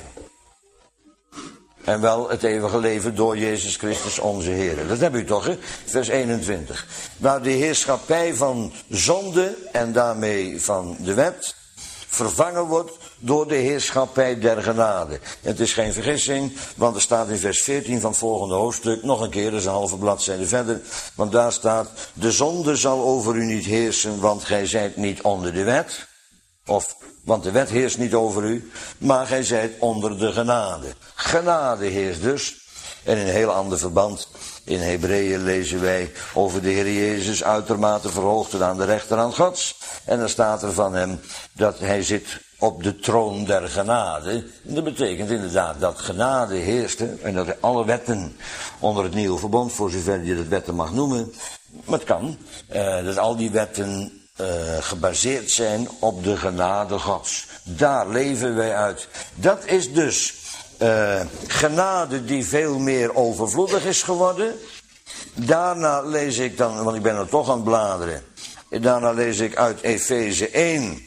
En wel het eeuwige leven door Jezus Christus onze Heer. Dat heb u toch, hè? Vers 21. Waar de heerschappij van zonde en daarmee van de wet vervangen wordt door de heerschappij der genade. Het is geen vergissing, want er staat in vers 14 van het volgende hoofdstuk, nog een keer, dat is een halve bladzijde verder, want daar staat, de zonde zal over u niet heersen, want gij zijt niet onder de wet, want de wet heerst niet over u, maar gij zijt onder de genade. Genade heerst dus. En in een heel ander verband, in Hebreeën lezen wij over de Heer Jezus uitermate verhoogd tot aan de rechterhand Gods. En dan staat er van hem dat hij zit op de troon der genade. En dat betekent inderdaad dat genade heerste en dat alle wetten onder het nieuwe verbond, voor zover je dat wetten mag noemen, maar het kan, dat al die wetten gebaseerd zijn op de genade Gods. Daar leven wij uit. Dat is dus genade die veel meer overvloedig is geworden. Daarna lees ik dan, want ik ben er toch aan het bladeren. Daarna lees ik uit Efeze 1.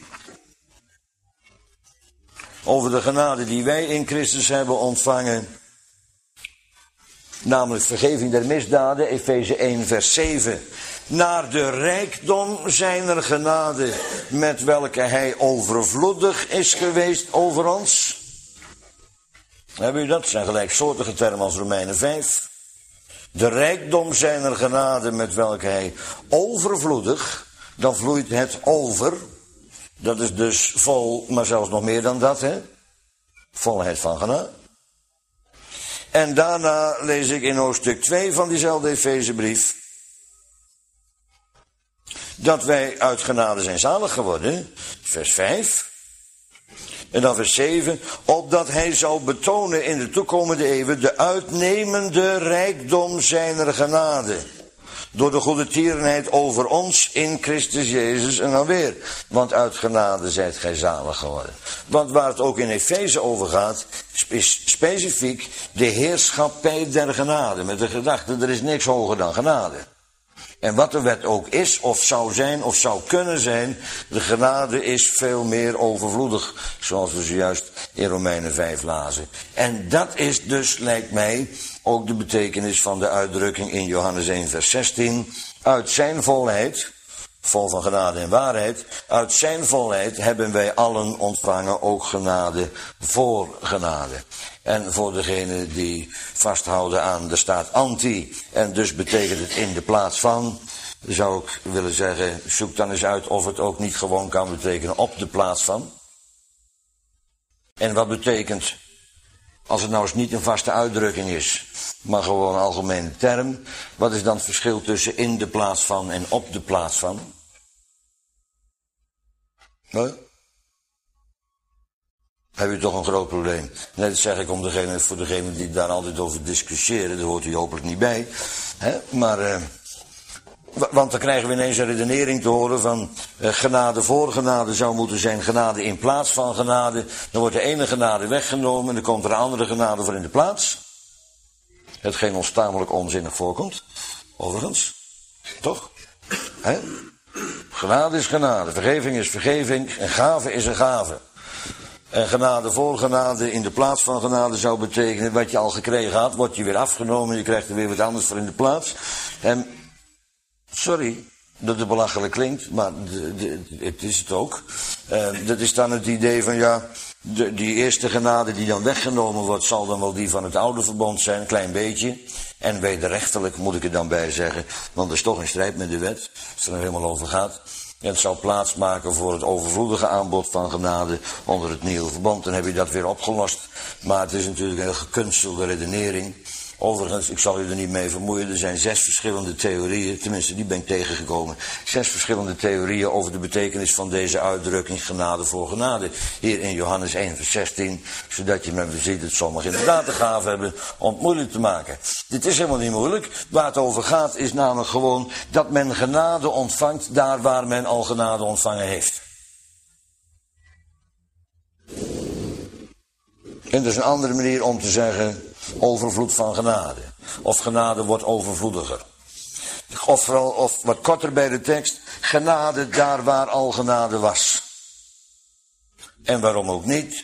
Over de genade die wij in Christus hebben ontvangen. Namelijk vergeving der misdaden, Efeze 1 vers 7. Naar de rijkdom zijner genade, met welke hij overvloedig is geweest over ons. Hebben u dat? Dat zijn gelijksoortige termen als Romeinen 5. De rijkdom zijner genade, met welke hij overvloedig, dan vloeit het over. Dat is dus vol, maar zelfs nog meer dan dat, hè? Volheid van genade. En daarna lees ik in hoofdstuk 2 van diezelfde Efezebrief dat wij uit genade zijn zalig geworden, vers 5. En dan vers 7, opdat hij zou betonen in de toekomende eeuwen de uitnemende rijkdom zijner genade. Door de goede tierenheid over ons in Christus Jezus en dan weer. Want uit genade zijt gij zalig geworden. Want waar het ook in Efeze over gaat, is specifiek de heerschappij der genade. Met de gedachte, er is niks hoger dan genade. En wat de wet ook is, of zou zijn, of zou kunnen zijn, de genade is veel meer overvloedig, zoals we zojuist in Romeinen 5 lazen. En dat is dus, lijkt mij, ook de betekenis van de uitdrukking in Johannes 1 vers 16. Uit zijn volheid, vol van genade en waarheid, uit zijn volheid hebben wij allen ontvangen ook genade voor genade. En voor degenen die vasthouden aan de staat anti, en dus betekent het in de plaats van, zou ik willen zeggen, zoek dan eens uit of het ook niet gewoon kan betekenen op de plaats van. En wat betekent, als het nou eens niet een vaste uitdrukking is, maar gewoon een algemene term, wat is dan het verschil tussen in de plaats van en op de plaats van? Huh? Heb je toch een groot probleem. Net zeg ik voor degenen die daar altijd over discussiëren, daar hoort u hopelijk niet bij. Hè? Maar, want dan krijgen we ineens een redenering te horen van genade voor genade zou moeten zijn genade in plaats van genade. Dan wordt de ene genade weggenomen en dan komt er een andere genade voor in de plaats. Hetgeen ons tamelijk onzinnig voorkomt, overigens. Toch? Hè? Genade is genade, vergeving is vergeving en gave is een gave. En genade voor genade in de plaats van genade zou betekenen wat je al gekregen had, wordt je weer afgenomen, je krijgt er weer wat anders voor in de plaats. En, sorry dat het belachelijk klinkt, maar het is het ook. Dat is dan het idee van ja, die eerste genade die dan weggenomen wordt, zal dan wel die van het oude verbond zijn, een klein beetje. En wederrechtelijk moet ik er dan bij zeggen, want er is toch een strijd met de wet, als het er helemaal over gaat. En het zou plaatsmaken voor het overvloedige aanbod van genade onder het nieuwe verbond. Dan heb je dat weer opgelost. Maar het is natuurlijk een heel gekunstelde redenering. Overigens, ik zal u er niet mee vermoeien, er zijn 6 verschillende theorieën, tenminste die ben ik tegengekomen. 6 verschillende theorieën over de betekenis van deze uitdrukking genade voor genade. Hier in Johannes 1 vers 16, zodat je men ziet dat sommigen inderdaad de gave hebben om het moeilijk te maken. Dit is helemaal niet moeilijk. Waar het over gaat is namelijk gewoon dat men genade ontvangt daar waar men al genade ontvangen heeft. En dat is een andere manier om te zeggen overvloed van genade. Of genade wordt overvloediger. Of vooral, of wat korter bij de tekst, genade daar waar al genade was. En waarom ook niet?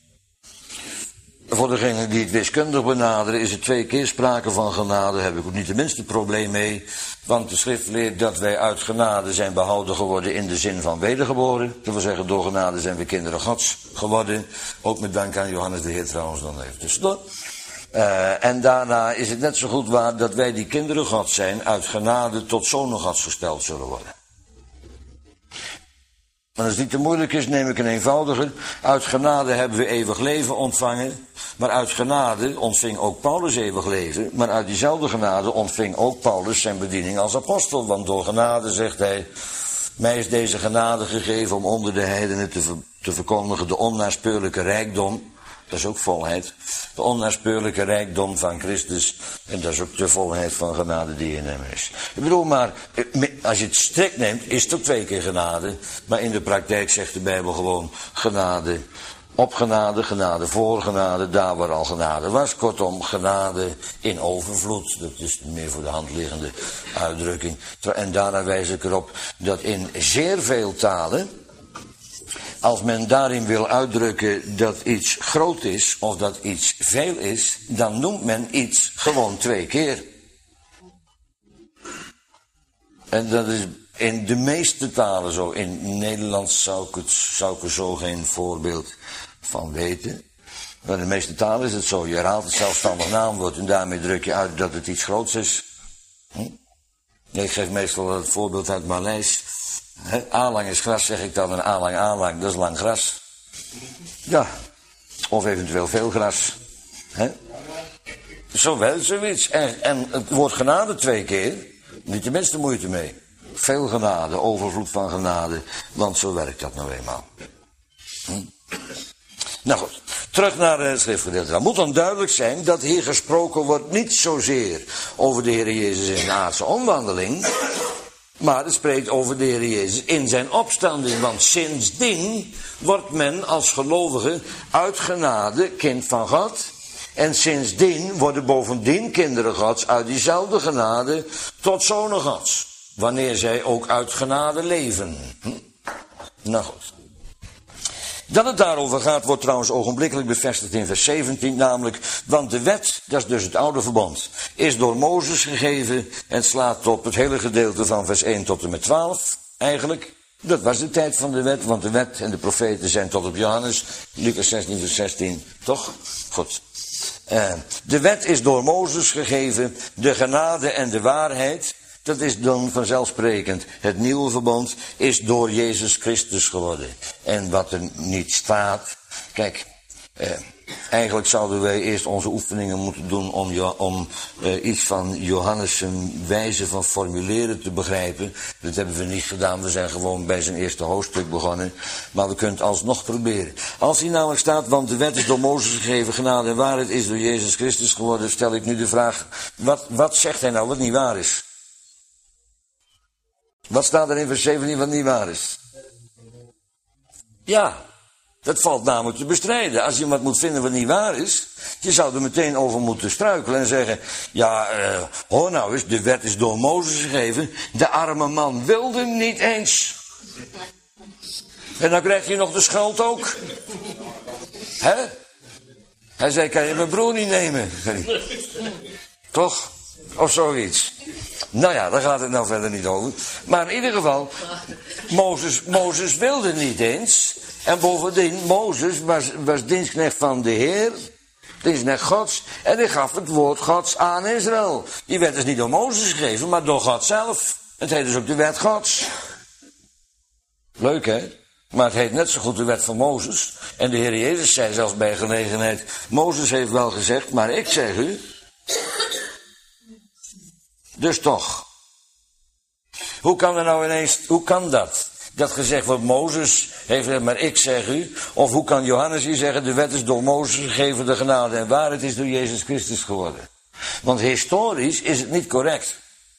Voor degenen die het wiskundig benaderen is er 2 keer sprake van genade. Daar heb ik ook niet het minste probleem mee. Want de schrift leert dat wij uit genade zijn behouden geworden in de zin van wedergeboren. Dat wil zeggen, door genade zijn we kinderen Gods geworden. Ook met dank aan Johannes de Heer trouwens dan even tussendoor. En daarna is het net zo goed waar dat wij die kinderen Gods zijn, uit genade tot zonen Gods gesteld zullen worden. Maar als het niet te moeilijk is, neem ik een eenvoudiger. Uit genade hebben we eeuwig leven ontvangen. Maar uit genade ontving ook Paulus eeuwig leven. Maar uit diezelfde genade ontving ook Paulus zijn bediening als apostel. Want door genade, zegt hij, mij is deze genade gegeven om onder de heidenen te verkondigen de onnaspeurlijke rijkdom. Dat is ook volheid. De onnaspeurlijke rijkdom van Christus. En dat is ook de volheid van genade die in hem is. Ik bedoel maar, als je het strikt neemt, is het ook 2 keer genade. Maar in de praktijk zegt de Bijbel gewoon genade op genade, genade voor genade, daar waar al genade was. Kortom, genade in overvloed. Dat is de meer voor de hand liggende uitdrukking. En daarna wijs ik erop dat in zeer veel talen, als men daarin wil uitdrukken dat iets groot is of dat iets veel is, dan noemt men iets gewoon 2 keer. En dat is in de meeste talen zo. In Nederlands zou ik er zo geen voorbeeld van weten. Maar in de meeste talen is het zo. Je herhaalt het zelfstandig naamwoord en daarmee druk je uit dat het iets groots is. Ik geef meestal het voorbeeld uit Maleis. Aanlang is gras, zeg ik dan, en aanlang, dat is lang gras. Ja, of eventueel veel gras. Zowel zoiets. En het woord genade 2 keer, niet de minste moeite mee. Veel genade, overvloed van genade, want zo werkt dat nou eenmaal. Nou goed, terug naar het schriftgedeelte. Het moet dan duidelijk zijn dat hier gesproken wordt niet zozeer over de Heer Jezus in zijn aardse omwandeling, maar het spreekt over de Heer Jezus in zijn opstanding. Want sindsdien wordt men als gelovige uit genade kind van God. En sindsdien worden bovendien kinderen Gods uit diezelfde genade tot zonen Gods. Wanneer zij ook uit genade leven. Nou goed. Dat het daarover gaat, wordt trouwens ogenblikkelijk bevestigd in vers 17, namelijk, want de wet, dat is dus het oude verbond, is door Mozes gegeven en slaat op het hele gedeelte van vers 1 tot en met 12, eigenlijk. Dat was de tijd van de wet, want de wet en de profeten zijn tot op Johannes, Lucas 16 vers 16, toch? Goed. De wet is door Mozes gegeven, de genade en de waarheid, dat is dan vanzelfsprekend. Het nieuwe verbond is door Jezus Christus geworden. En wat er niet staat. Kijk, eigenlijk zouden wij eerst onze oefeningen moeten doen om iets van Johannes' wijze van formuleren te begrijpen. Dat hebben we niet gedaan, we zijn gewoon bij zijn eerste hoofdstuk begonnen. Maar we kunnen het alsnog proberen. Als hier namelijk staat, want de wet is door Mozes gegeven, genade en waarheid is door Jezus Christus geworden, stel ik nu de vraag, wat zegt hij nou wat niet waar is? Wat staat er in vers 17 wat niet waar is? Ja, dat valt namelijk te bestrijden. Als je wat moet vinden wat niet waar is, je zou er meteen over moeten struikelen en zeggen, ja, hoor nou eens, de wet is door Mozes gegeven, de arme man wilde niet eens. En dan krijg je nog de schuld ook. Hè? Hij zei, kan je mijn broer niet nemen? Toch? Of zoiets. Nou ja, daar gaat het nou verder niet over. Maar in ieder geval, Mozes wilde niet eens. En bovendien, Mozes was dienstknecht van de Heer, dienstknecht Gods, en hij gaf het woord Gods aan Israël. Die werd dus niet door Mozes gegeven, maar door God zelf. Het heet dus ook de wet Gods. Leuk hè? Maar het heet net zo goed de wet van Mozes. En de Heer Jezus zei zelfs bij gelegenheid, Mozes heeft wel gezegd, maar ik zeg u. Dus toch. Hoe kan er nou ineens, hoe kan dat? Dat gezegd wordt, Mozes heeft gezegd, maar ik zeg u. Of hoe kan Johannes hier zeggen, de wet is door Mozes gegeven, de genade en waarheid is door Jezus Christus geworden. Want historisch is het niet correct.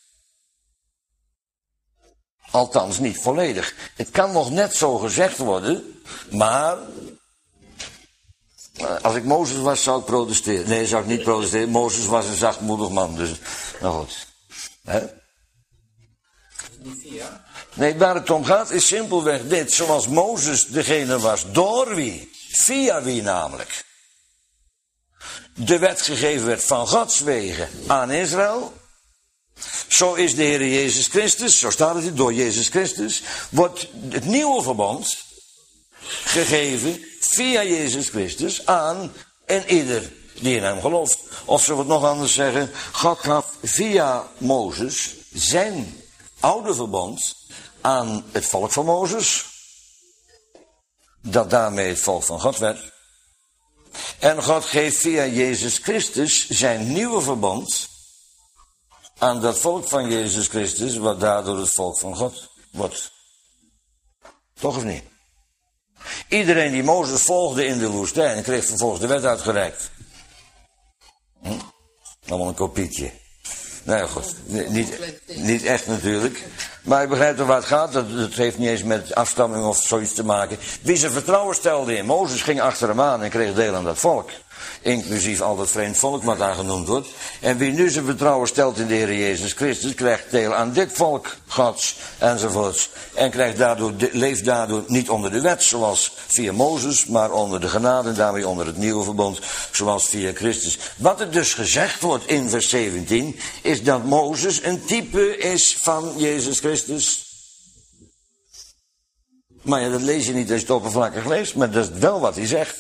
Althans niet volledig. Het kan nog net zo gezegd worden, maar Als ik Mozes was, zou ik protesteren. Nee, zou ik niet protesteren. Mozes was een zachtmoedig man, dus, nou goed. Nee, waar het om gaat is simpelweg dit. Zoals Mozes degene was, door wie? Via wie namelijk? De wet gegeven werd van Gods wegen aan Israël. Zo is de Heer Jezus Christus, zo staat het door Jezus Christus, wordt het nieuwe verbond gegeven via Jezus Christus aan en ieder die in hem gelooft. Of zullen we het nog anders zeggen, God gaf via Mozes zijn oude verbond aan het volk van Mozes, dat daarmee het volk van God werd. En God geeft via Jezus Christus zijn nieuwe verbond aan dat volk van Jezus Christus, wat daardoor het volk van God wordt. Toch of niet? Iedereen die Mozes volgde in de woestijn, kreeg vervolgens de wet uitgereikt. Allemaal een kopietje. Nou ja, goed. Niet echt natuurlijk. Maar ik begrijp er waar het gaat. Dat heeft niet eens met afstamming of zoiets te maken. Wie zijn vertrouwen stelde in Mozes ging achter hem aan en kreeg deel aan dat volk. Inclusief al dat vreemd volk wat daar genoemd wordt. En wie nu zijn vertrouwen stelt in de Heer Jezus Christus, krijgt deel aan dit volk Gods enzovoorts. En leeft daardoor niet onder de wet zoals via Mozes, maar onder de genade en daarmee onder het nieuwe verbond zoals via Christus. Wat er dus gezegd wordt in vers 17 is dat Mozes een type is van Jezus Christus. Maar ja, dat lees je niet als je het oppervlakkig leest, maar dat is wel wat hij zegt.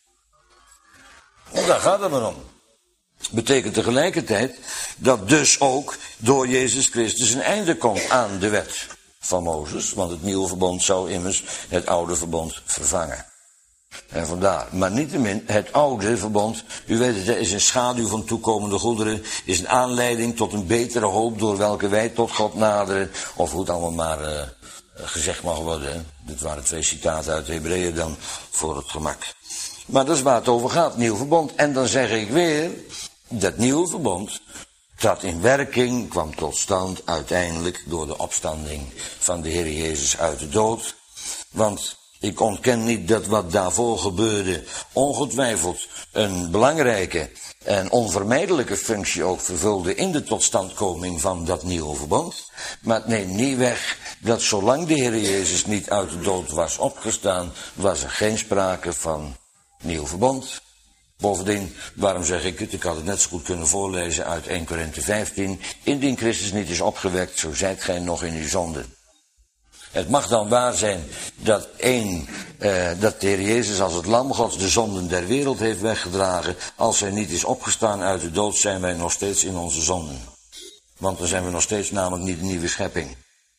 En daar gaat het maar om. Betekent tegelijkertijd dat dus ook door Jezus Christus een einde komt aan de wet van Mozes. Want het nieuwe verbond zou immers het oude verbond vervangen. En vandaar. Maar niettemin, het oude verbond, u weet het, is een schaduw van toekomende goederen, is een aanleiding tot een betere hoop door welke wij tot God naderen. Of hoe het allemaal maar gezegd mag worden. Hè? Dit waren 2 citaten uit de Hebreeën dan voor het gemak. Maar dat is waar het over gaat, nieuw verbond. En dan zeg ik weer, dat nieuwe verbond trad in werking, kwam tot stand uiteindelijk door de opstanding van de Heer Jezus uit de dood. Want ik ontken niet dat wat daarvoor gebeurde ongetwijfeld een belangrijke en onvermijdelijke functie ook vervulde in de totstandkoming van dat nieuwe verbond. Maar het neemt niet weg dat zolang de Heer Jezus niet uit de dood was opgestaan, was er geen sprake van nieuw verbond. Bovendien, waarom zeg ik het? Ik had het net zo goed kunnen voorlezen uit 1 Korinthe 15. Indien Christus niet is opgewekt, zo zijt gij nog in uw zonde. Het mag dan waar zijn dat dat de Heer Jezus als het lam Gods de zonden der wereld heeft weggedragen. Als hij niet is opgestaan uit de dood, zijn wij nog steeds in onze zonden. Want dan zijn we nog steeds namelijk niet een nieuwe schepping.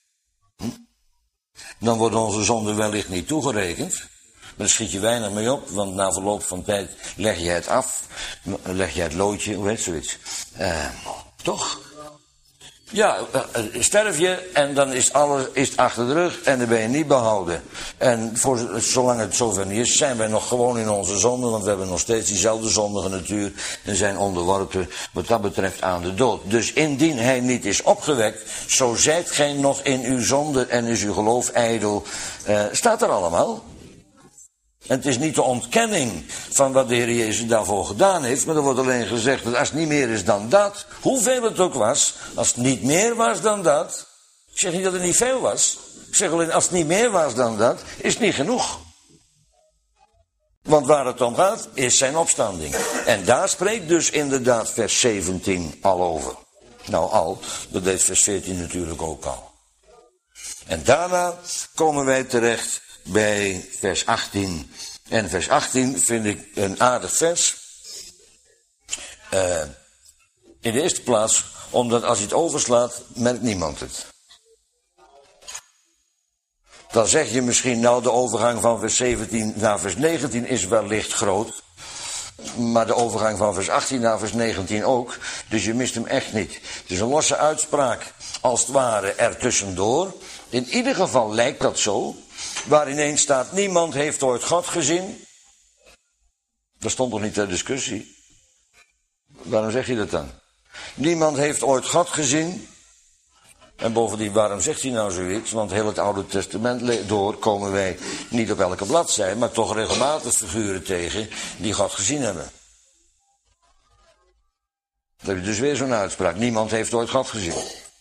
Dan worden onze zonden wellicht niet toegerekend. Maar daar schiet je weinig mee op, want na verloop van tijd leg je het af. Leg je het loodje, hoe heet zoiets? Toch? Ja, sterf je en dan is het achter de rug en dan ben je niet behouden. En zolang het zover niet is, zijn wij nog gewoon in onze zonde, want we hebben nog steeds diezelfde zondige natuur en zijn onderworpen wat dat betreft aan de dood. Dus indien hij niet is opgewekt, zo zijt gij nog in uw zonde en is uw geloof ijdel. Staat er allemaal. En het is niet de ontkenning van wat de Heer Jezus daarvoor gedaan heeft, maar er wordt alleen gezegd dat als het niet meer is dan dat, hoeveel het ook was, als het niet meer was dan dat, ik zeg niet dat het niet veel was, ik zeg alleen als het niet meer was dan dat, is het niet genoeg. Want waar het om gaat, is zijn opstanding. En daar spreekt dus inderdaad vers 17 al over. Nou al, dat deed vers 14 natuurlijk ook al. En daarna komen wij terecht bij vers 18. En vers 18 vind ik een aardig vers. In de eerste plaats, omdat als je het overslaat, merkt niemand het. Dan zeg je misschien, nou de overgang van vers 17 naar vers 19 is wellicht groot. Maar de overgang van vers 18 naar vers 19 ook. Dus je mist hem echt niet. Het is een losse uitspraak, als het ware, ertussendoor. In ieder geval lijkt dat zo. Waar ineens staat, niemand heeft ooit God gezien. Dat stond toch niet ter discussie? Waarom zeg je dat dan? Niemand heeft ooit God gezien. En bovendien, waarom zegt hij nou zoiets? Want heel het Oude Testament door komen wij niet op elke bladzijde, maar toch regelmatig figuren tegen die God gezien hebben. Dan heb je dus weer zo'n uitspraak. Niemand heeft ooit God gezien.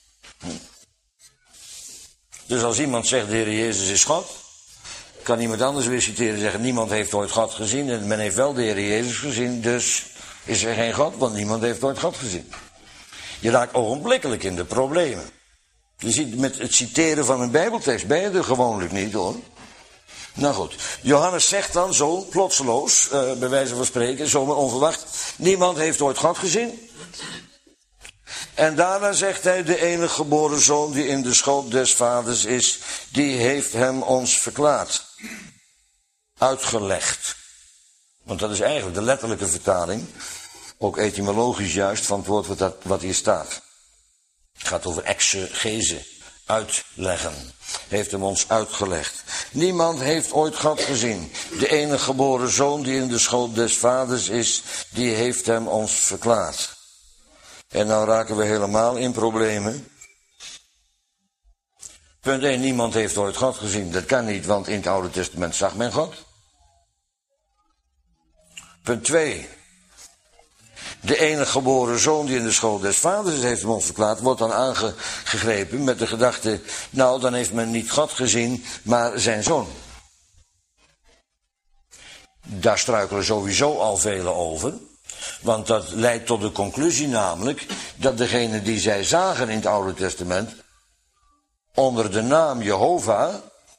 Dus als iemand zegt de Heer Jezus is God, kan iemand anders weer citeren en zeggen niemand heeft ooit God gezien en men heeft wel de Heer Jezus gezien, dus is er geen God, want niemand heeft ooit God gezien. Je raakt ogenblikkelijk in de problemen. Je ziet met het citeren van een Bijbeltekst ben je er gewoonlijk niet hoor. Nou goed, Johannes zegt dan zo, plotseloos, bij wijze van spreken, zomaar onverwacht, niemand heeft ooit God gezien. En daarna zegt hij, de enige geboren zoon die in de schoot des vaders is, die heeft hem ons verklaard. Uitgelegd. Want dat is eigenlijk de letterlijke vertaling, ook etymologisch juist, van het woord wat hier staat. Het gaat over exegese, uitleggen. Heeft hem ons uitgelegd. Niemand heeft ooit God gezien. De enige geboren zoon die in de schoot des vaders is, die heeft hem ons verklaard. En nou raken we helemaal in problemen. Punt 1, niemand heeft ooit God gezien. Dat kan niet, want in het Oude Testament zag men God. Punt 2. De enige geboren zoon die in de schoot des vaders is, heeft hem ons verklaard, wordt dan aangegrepen met de gedachte, nou dan heeft men niet God gezien, maar zijn zoon. Daar struikelen sowieso al velen over. Want dat leidt tot de conclusie namelijk dat degene die zij zagen in het Oude Testament onder de naam Jehovah,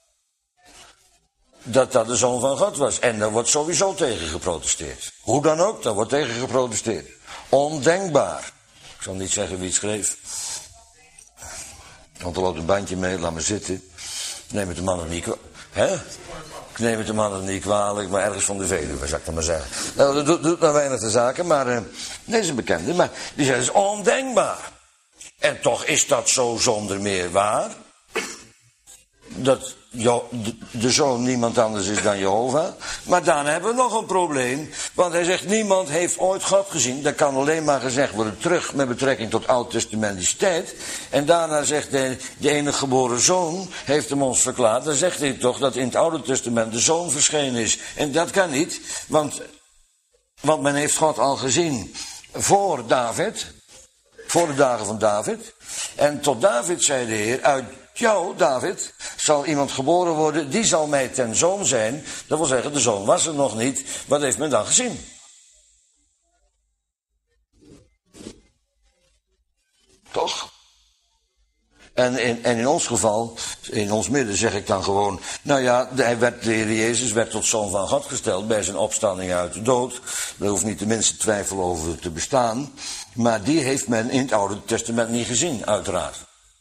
dat de zoon van God was. En daar wordt sowieso tegen geprotesteerd. Hoe dan ook, daar wordt tegen geprotesteerd. Ondenkbaar. Ik zal niet zeggen wie het schreef. Want er loopt een bandje mee, laat me zitten. Ik neem het de man nog niet kwalijk. Hè? Ik neem het de man nog niet kwalijk, maar ergens van de Veluwe, zou ik dan maar zeggen. Nou, dat doet nou weinig de zaken, maar deze is een bekende. Maar die zegt, het is ondenkbaar. En toch is dat zo zonder meer waar. Dat de zoon niemand anders is dan Jehovah. Maar dan hebben we nog een probleem. Want hij zegt, niemand heeft ooit God gezien. Dat kan alleen maar gezegd worden terug met betrekking tot oud-testamentische tijd. En daarna zegt hij, de enige geboren zoon heeft hem ons verklaard. Dan zegt hij toch dat in het Oude Testament de zoon verschenen is. En dat kan niet, want men heeft God al gezien voor David. Voor de dagen van David. En tot David zei de Heer, uit jou, David, zal iemand geboren worden, die zal mij ten zoon zijn. Dat wil zeggen, de zoon was er nog niet. Wat heeft men dan gezien? Toch? En in ons geval, in ons midden zeg ik dan gewoon, nou ja, de Heer Jezus werd tot zoon van God gesteld bij zijn opstanding uit de dood. Daar hoeft niet de minste twijfel over te bestaan. Maar die heeft men in het Oude Testament niet gezien, uiteraard.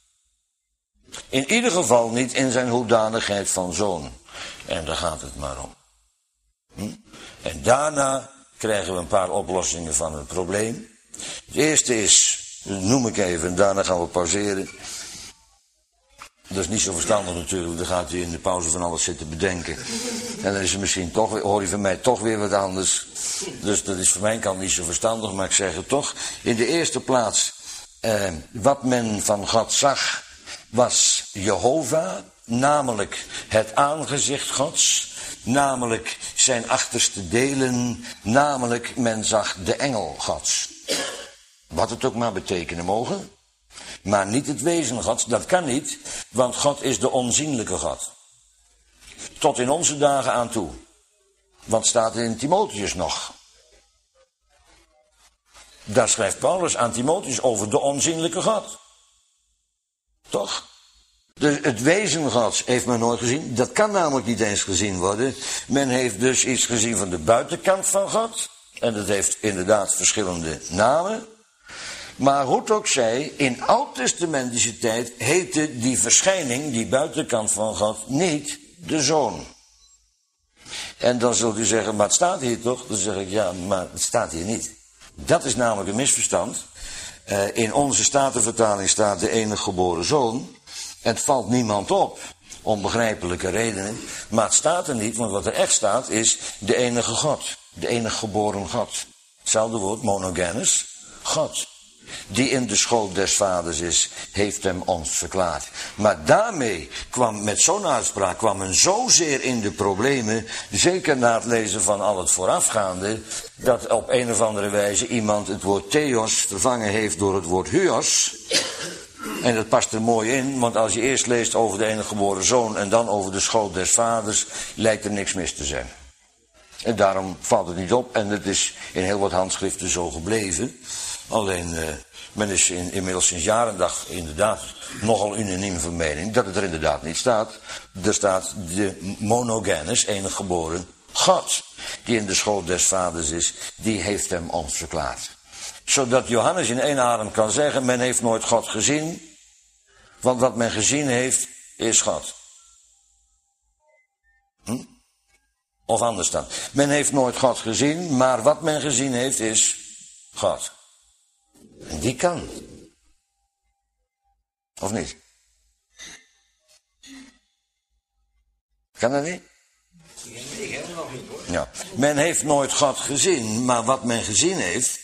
In ieder geval niet in zijn hoedanigheid van zoon. En daar gaat het maar om. En daarna krijgen we een paar oplossingen van het probleem. Het eerste is, dat noem ik even, en daarna gaan we pauzeren. Dat is niet zo verstandig natuurlijk, dan gaat u in de pauze van alles zitten bedenken. En dan is er misschien toch, hoor je van mij toch weer wat anders. Dus dat is van mijn kant niet zo verstandig, maar ik zeg het toch. In de eerste plaats, wat men van God zag, was Jehovah, namelijk het aangezicht Gods, namelijk zijn achterste delen, namelijk men zag de engel Gods. Wat het ook maar betekenen mogen, maar niet het wezen Gods, dat kan niet, want God is de onzienlijke God. Tot in onze dagen aan toe. Want staat er in Timotheus nog. Daar schrijft Paulus aan Timotheus over de onzienlijke God. Toch? Dus het wezen Gods heeft men nooit gezien. Dat kan namelijk niet eens gezien worden. Men heeft dus iets gezien van de buitenkant van God. En dat heeft inderdaad verschillende namen. Maar hoe het ook zij, in oud-testamentische tijd heette die verschijning, die buitenkant van God, niet de Zoon. En dan zult u zeggen, maar het staat hier toch? Dan zeg ik, ja, maar het staat hier niet. Dat is namelijk een misverstand. In onze Statenvertaling staat de enige geboren zoon. Het valt niemand op, om begrijpelijke redenen. Maar het staat er niet, want wat er echt staat is de enige God. De enige geboren God. Hetzelfde woord, monogenes, God. die in de schoot des vaders is, heeft hem ons verklaard. Maar daarmee met zo'n uitspraak kwam men zozeer in de problemen, zeker na het lezen van al het voorafgaande, dat op een of andere wijze iemand het woord theos vervangen heeft door het woord huios. En dat past er mooi in, want als je eerst leest over de enige geboren zoon en dan over de schoot des vaders, lijkt er niks mis te zijn. En daarom valt het niet op en het is in heel wat handschriften zo gebleven. Alleen men is inmiddels sinds jarendag inderdaad nogal unaniem van mening dat het er inderdaad niet staat. Er staat de monogenes, enig geboren God, die in de schoot des vaders is, die heeft hem ons verklaard. Zodat Johannes in één adem kan zeggen, men heeft nooit God gezien, want wat men gezien heeft is God. Of anders dan. Men heeft nooit God gezien, maar wat men gezien heeft is God. En die kan. Of niet? Kan dat niet? Ja. Men heeft nooit God gezien, maar wat men gezien heeft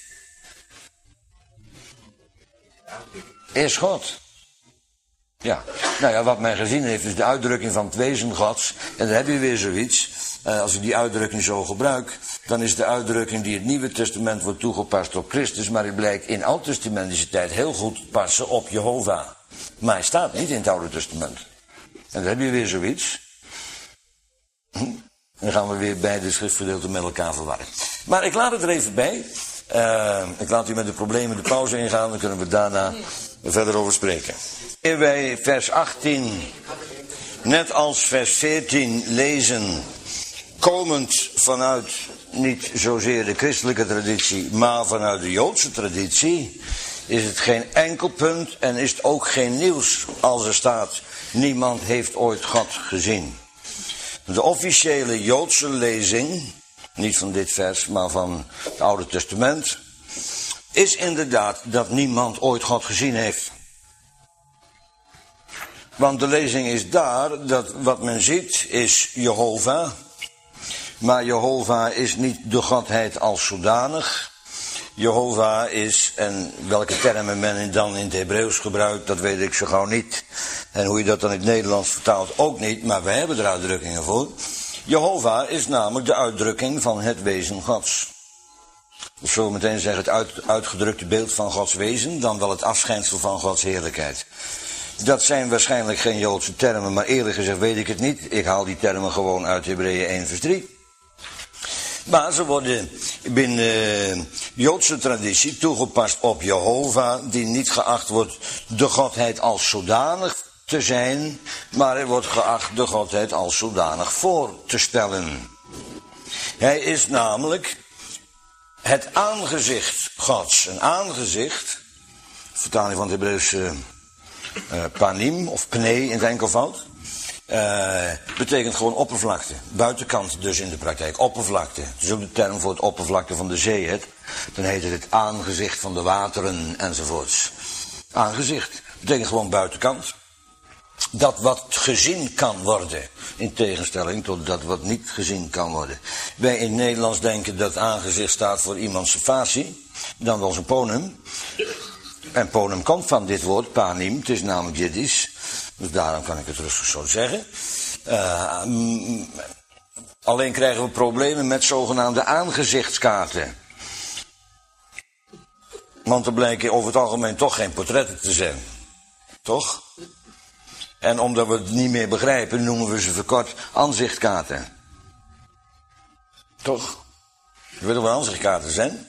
is God. Ja, nou ja, wat men gezien heeft is de uitdrukking van het wezen Gods. En dan heb je weer zoiets. Als ik die uitdrukking zo gebruik, dan is de uitdrukking die het Nieuwe Testament wordt toegepast op Christus, maar het blijkt in Oud-testamentische tijd heel goed te passen op Jehovah. Maar hij staat niet in het Oude Testament. En dan heb je weer zoiets. Dan gaan we weer beide schriftgedeelten met elkaar verwarren. Maar ik laat het er even bij. Ik laat u met de problemen de pauze ingaan, dan kunnen we daarna verder over spreken. Wij vers 18, net als vers 14 lezen, komend vanuit niet zozeer de christelijke traditie, maar vanuit de Joodse traditie, is het geen enkel punt en is het ook geen nieuws als er staat, niemand heeft ooit God gezien. De officiële Joodse lezing, niet van dit vers, maar van het Oude Testament, is inderdaad dat niemand ooit God gezien heeft. Want de lezing is daar, dat wat men ziet is Jehovah. Maar Jehovah is niet de godheid als zodanig. Jehovah is, en welke termen men dan in het Hebreeuws gebruikt, dat weet ik zo gauw niet. En hoe je dat dan in het Nederlands vertaalt ook niet, maar wij hebben er uitdrukkingen voor. Jehovah is namelijk de uitdrukking van het wezen Gods. Dus zullen we meteen zeggen het uitgedrukte beeld van Gods wezen, dan wel het afschijnsel van Gods heerlijkheid. Dat zijn waarschijnlijk geen Joodse termen, maar eerlijk gezegd weet ik het niet. Ik haal die termen gewoon uit Hebreeën 1 vers 3. Maar ze worden binnen Joodse traditie toegepast op Jehovah, die niet geacht wordt de godheid als zodanig te zijn, maar er wordt geacht de godheid als zodanig voor te stellen. Hij is namelijk het aangezicht Gods. Een aangezicht, vertaling van het Hebreeuws panim of pnei in het enkelvoud, betekent gewoon oppervlakte. Buitenkant dus in de praktijk. Oppervlakte. Het is ook de term voor het oppervlakte van de zee. Dan heet het aangezicht van de wateren enzovoorts. Aangezicht. Betekent gewoon buitenkant. Dat wat gezien kan worden. In tegenstelling tot dat wat niet gezien kan worden. Wij in het Nederlands denken dat aangezicht staat voor iemands facie. Dan wel zijn ponum. En ponum komt van dit woord, panim. Het is namelijk Jiddisch. Dus daarom kan ik het rustig zo zeggen. Alleen krijgen we problemen met zogenaamde aangezichtskaarten. Want er blijken over het algemeen toch geen portretten te zijn. Toch? En omdat we het niet meer begrijpen, noemen we ze verkort aanzichtkaarten. Toch? Je weet toch wat aanzichtkaarten zijn?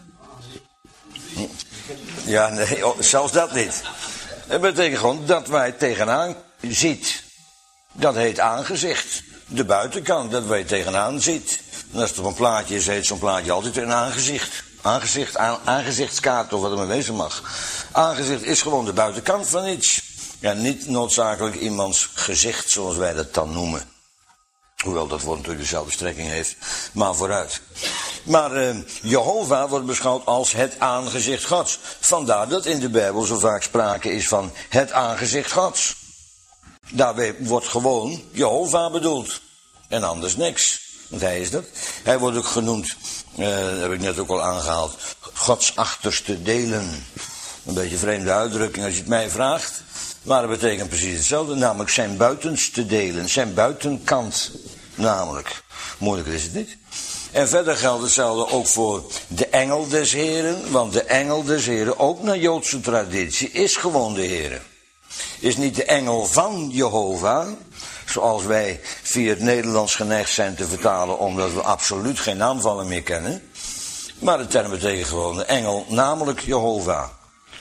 Ja, nee, zelfs dat niet. Dat betekent gewoon dat wij tegenaan ziet. Dat heet aangezicht. De buitenkant, dat wij tegenaan ziet. En als het op een plaatje is, heet zo'n plaatje altijd een aangezicht. Aangezichtskaart of wat er maar wezen mag. Aangezicht is gewoon de buitenkant van iets. Ja, niet noodzakelijk iemands gezicht, zoals wij dat dan noemen. Hoewel dat woord natuurlijk dezelfde strekking heeft, maar vooruit. Maar Jehovah wordt beschouwd als het aangezicht Gods. Vandaar dat in de Bijbel zo vaak sprake is van het aangezicht Gods. Daarbij wordt gewoon Jehovah bedoeld. En anders niks. want hij is dat. Hij wordt ook genoemd, dat heb ik net ook al aangehaald, Gods achterste delen. Een beetje een vreemde uitdrukking als je het mij vraagt. Maar dat betekent precies hetzelfde, namelijk zijn buitenste delen, zijn buitenkant namelijk. Moeilijker is het niet. En verder geldt hetzelfde ook voor de engel des Heren, want de engel des Heren, ook naar Joodse traditie, is gewoon de Heren. Is niet de engel van Jehovah, zoals wij via het Nederlands geneigd zijn te vertalen, omdat we absoluut geen naamvallen meer kennen. Maar de term betekent gewoon de engel, namelijk Jehovah.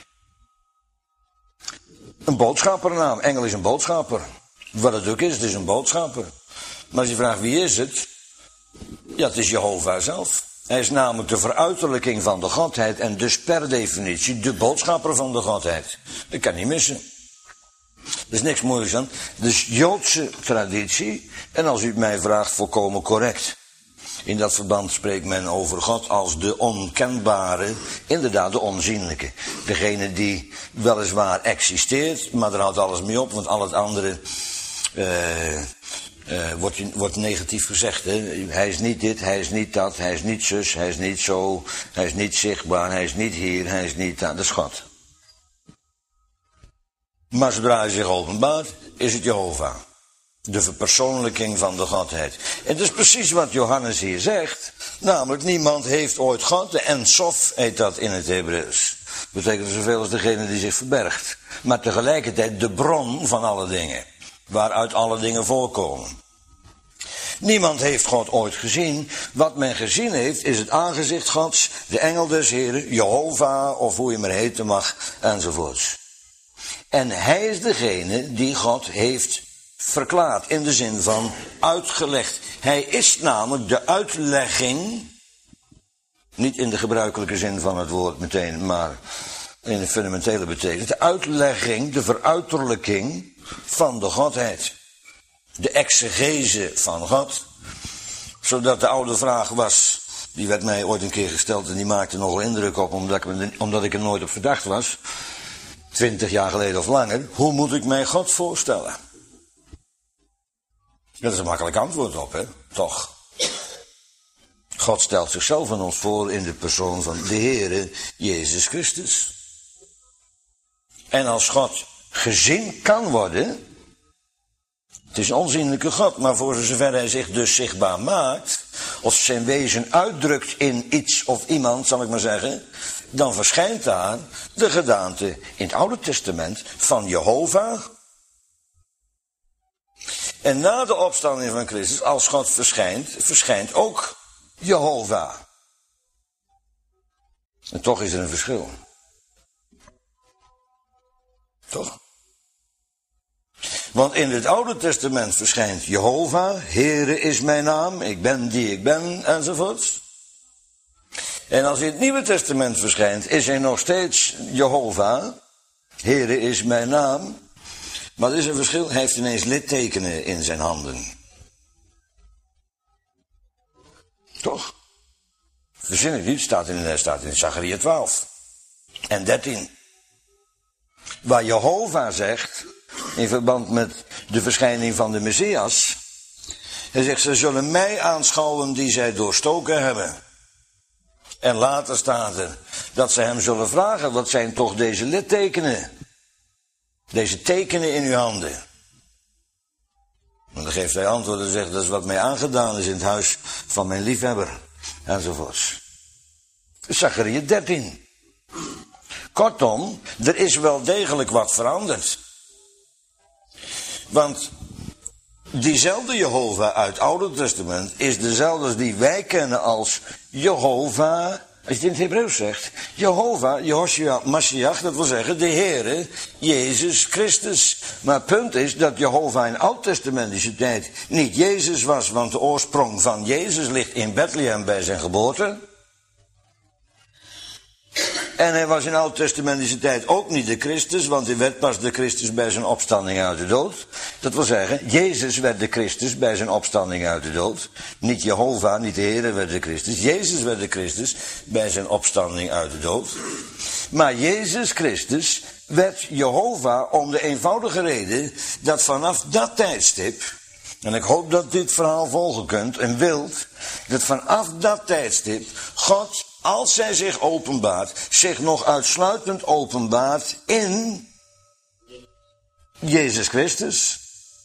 Een boodschappernaam, engel is een boodschapper. Wat het ook is, het is een boodschapper. Maar als je vraagt wie is het? Ja, het is Jehovah zelf. Hij is namelijk de veruiterlijking van de Godheid en dus per definitie de boodschapper van de Godheid. Dat kan niet missen. Er is niks moeilijks aan. Dus Joodse traditie, en als u het mij vraagt, volkomen correct. In dat verband spreekt men over God als de onkenbare, inderdaad de onzienlijke. Degene die weliswaar existeert, maar daar houdt alles mee op, want al het andere wordt negatief gezegd. Hè? Hij is niet dit, hij is niet dat, hij is niet zus, hij is niet zo, hij is niet zichtbaar, hij is niet hier, hij is niet daar. Dat is God. Maar zodra hij zich openbaart, is het Jehovah. De verpersoonlijking van de Godheid. En dat is precies wat Johannes hier zegt. Namelijk, niemand heeft ooit God. De Ensof heet dat in het Hebreeuws. Betekent zoveel als degene die zich verbergt. Maar tegelijkertijd de bron van alle dingen. Waaruit alle dingen voorkomen. Niemand heeft God ooit gezien. Wat men gezien heeft is het aangezicht Gods, de engel des Heren, Jehovah of hoe je maar heten mag, enzovoorts. En hij is degene die God heeft verklaard, in de zin van uitgelegd. Hij is namelijk de uitlegging, niet in de gebruikelijke zin van het woord meteen, maar in de fundamentele betekenis, de uitlegging, de veruiterlijking van de Godheid. De exegese van God. Zodat de oude vraag was, die werd mij ooit een keer gesteld en die maakte nogal indruk op, omdat ik er nooit op verdacht was. 20 jaar geleden of langer. Hoe moet ik mij God voorstellen? Dat is een makkelijk antwoord op, hè? Toch? God stelt zichzelf aan ons voor in de persoon van de Heere Jezus Christus. En als God gezien kan worden, het is een onzienlijke God, maar voor zover hij zich dus zichtbaar maakt, of zijn wezen uitdrukt in iets of iemand, zal ik maar zeggen, dan verschijnt daar de gedaante in het Oude Testament van Jehovah. En na de opstanding van Christus, als God verschijnt, verschijnt ook Jehovah. En toch is er een verschil. Toch? Want in het Oude Testament verschijnt Jehovah, Heere is mijn naam, ik ben die ik ben, enzovoort. En als in het Nieuwe Testament verschijnt, is hij nog steeds Jehovah, Heere is mijn naam. Maar er is een verschil, hij heeft ineens littekenen in zijn handen. Toch? Verzin ik niet, staat in Zacharia 12 en 13. Waar Jehovah zegt, in verband met de verschijning van de Messias, hij zegt, ze zullen mij aanschouwen die zij doorstoken hebben. En later staat er dat ze hem zullen vragen, wat zijn toch deze littekenen? Deze tekenen in uw handen. En dan geeft hij antwoord en zegt, dat is wat mij aangedaan is in het huis van mijn liefhebber. Enzovoorts. Zacharia 13. Kortom, er is wel degelijk wat veranderd. Want diezelfde Jehovah uit het Oude Testament is dezelfde die wij kennen als Jehovah, als je het in het Hebreeuws zegt, Jehovah, Jehoshua, Mashiach, dat wil zeggen de Heere, Jezus Christus. Maar het punt is dat Jehovah in oud-testamentische tijd niet Jezus was, want de oorsprong van Jezus ligt in Bethlehem bij zijn geboorte. En hij was in oud-testamentische tijd ook niet de Christus, want hij werd pas de Christus bij zijn opstanding uit de dood. Dat wil zeggen, Jezus werd de Christus bij zijn opstanding uit de dood. Niet Jehovah, niet de Heere werd de Christus. Jezus werd de Christus bij zijn opstanding uit de dood. Maar Jezus Christus werd Jehovah om de eenvoudige reden dat vanaf dat tijdstip En ik hoop dat dit verhaal volgen kunt en wilt, dat vanaf dat tijdstip God, als hij zich openbaart, zich nog uitsluitend openbaart in Jezus Christus.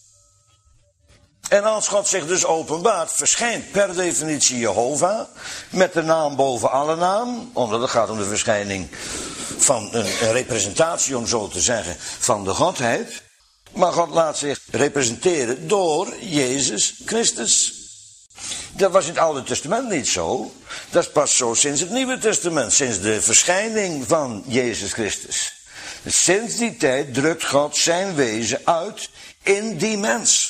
En als God zich dus openbaart, verschijnt per definitie Jehovah, met de naam boven alle naam, omdat het gaat om de verschijning van een representatie, om zo te zeggen, van de Godheid. Maar God laat zich representeren door Jezus Christus. Dat was in het Oude Testament niet zo. Dat is pas zo sinds het Nieuwe Testament, sinds de verschijning van Jezus Christus. Sinds die tijd drukt God zijn wezen uit in die mens.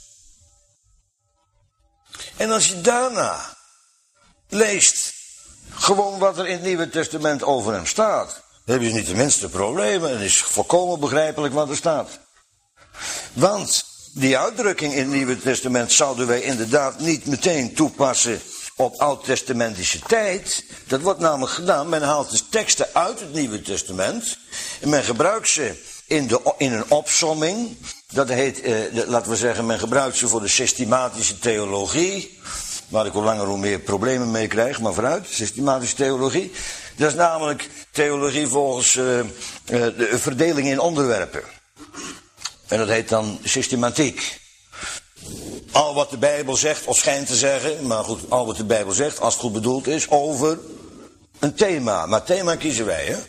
En als je daarna leest gewoon wat er in het Nieuwe Testament over hem staat, dan heb je niet de minste problemen en het is volkomen begrijpelijk wat er staat. Want die uitdrukking in het Nieuwe Testament zouden wij inderdaad niet meteen toepassen op oud-testamentische tijd. Dat wordt namelijk gedaan, men haalt dus teksten uit het Nieuwe Testament en men gebruikt ze in een opsomming. Dat heet, laten we zeggen, men gebruikt ze voor de systematische theologie, waar ik hoe langer hoe meer problemen mee krijg, maar vooruit, systematische theologie. Dat is namelijk theologie volgens de verdeling in onderwerpen. En dat heet dan systematiek. Al wat de Bijbel zegt, of schijnt te zeggen, maar goed, al wat de Bijbel zegt, als het goed bedoeld is, over een thema. Maar thema kiezen wij, hè.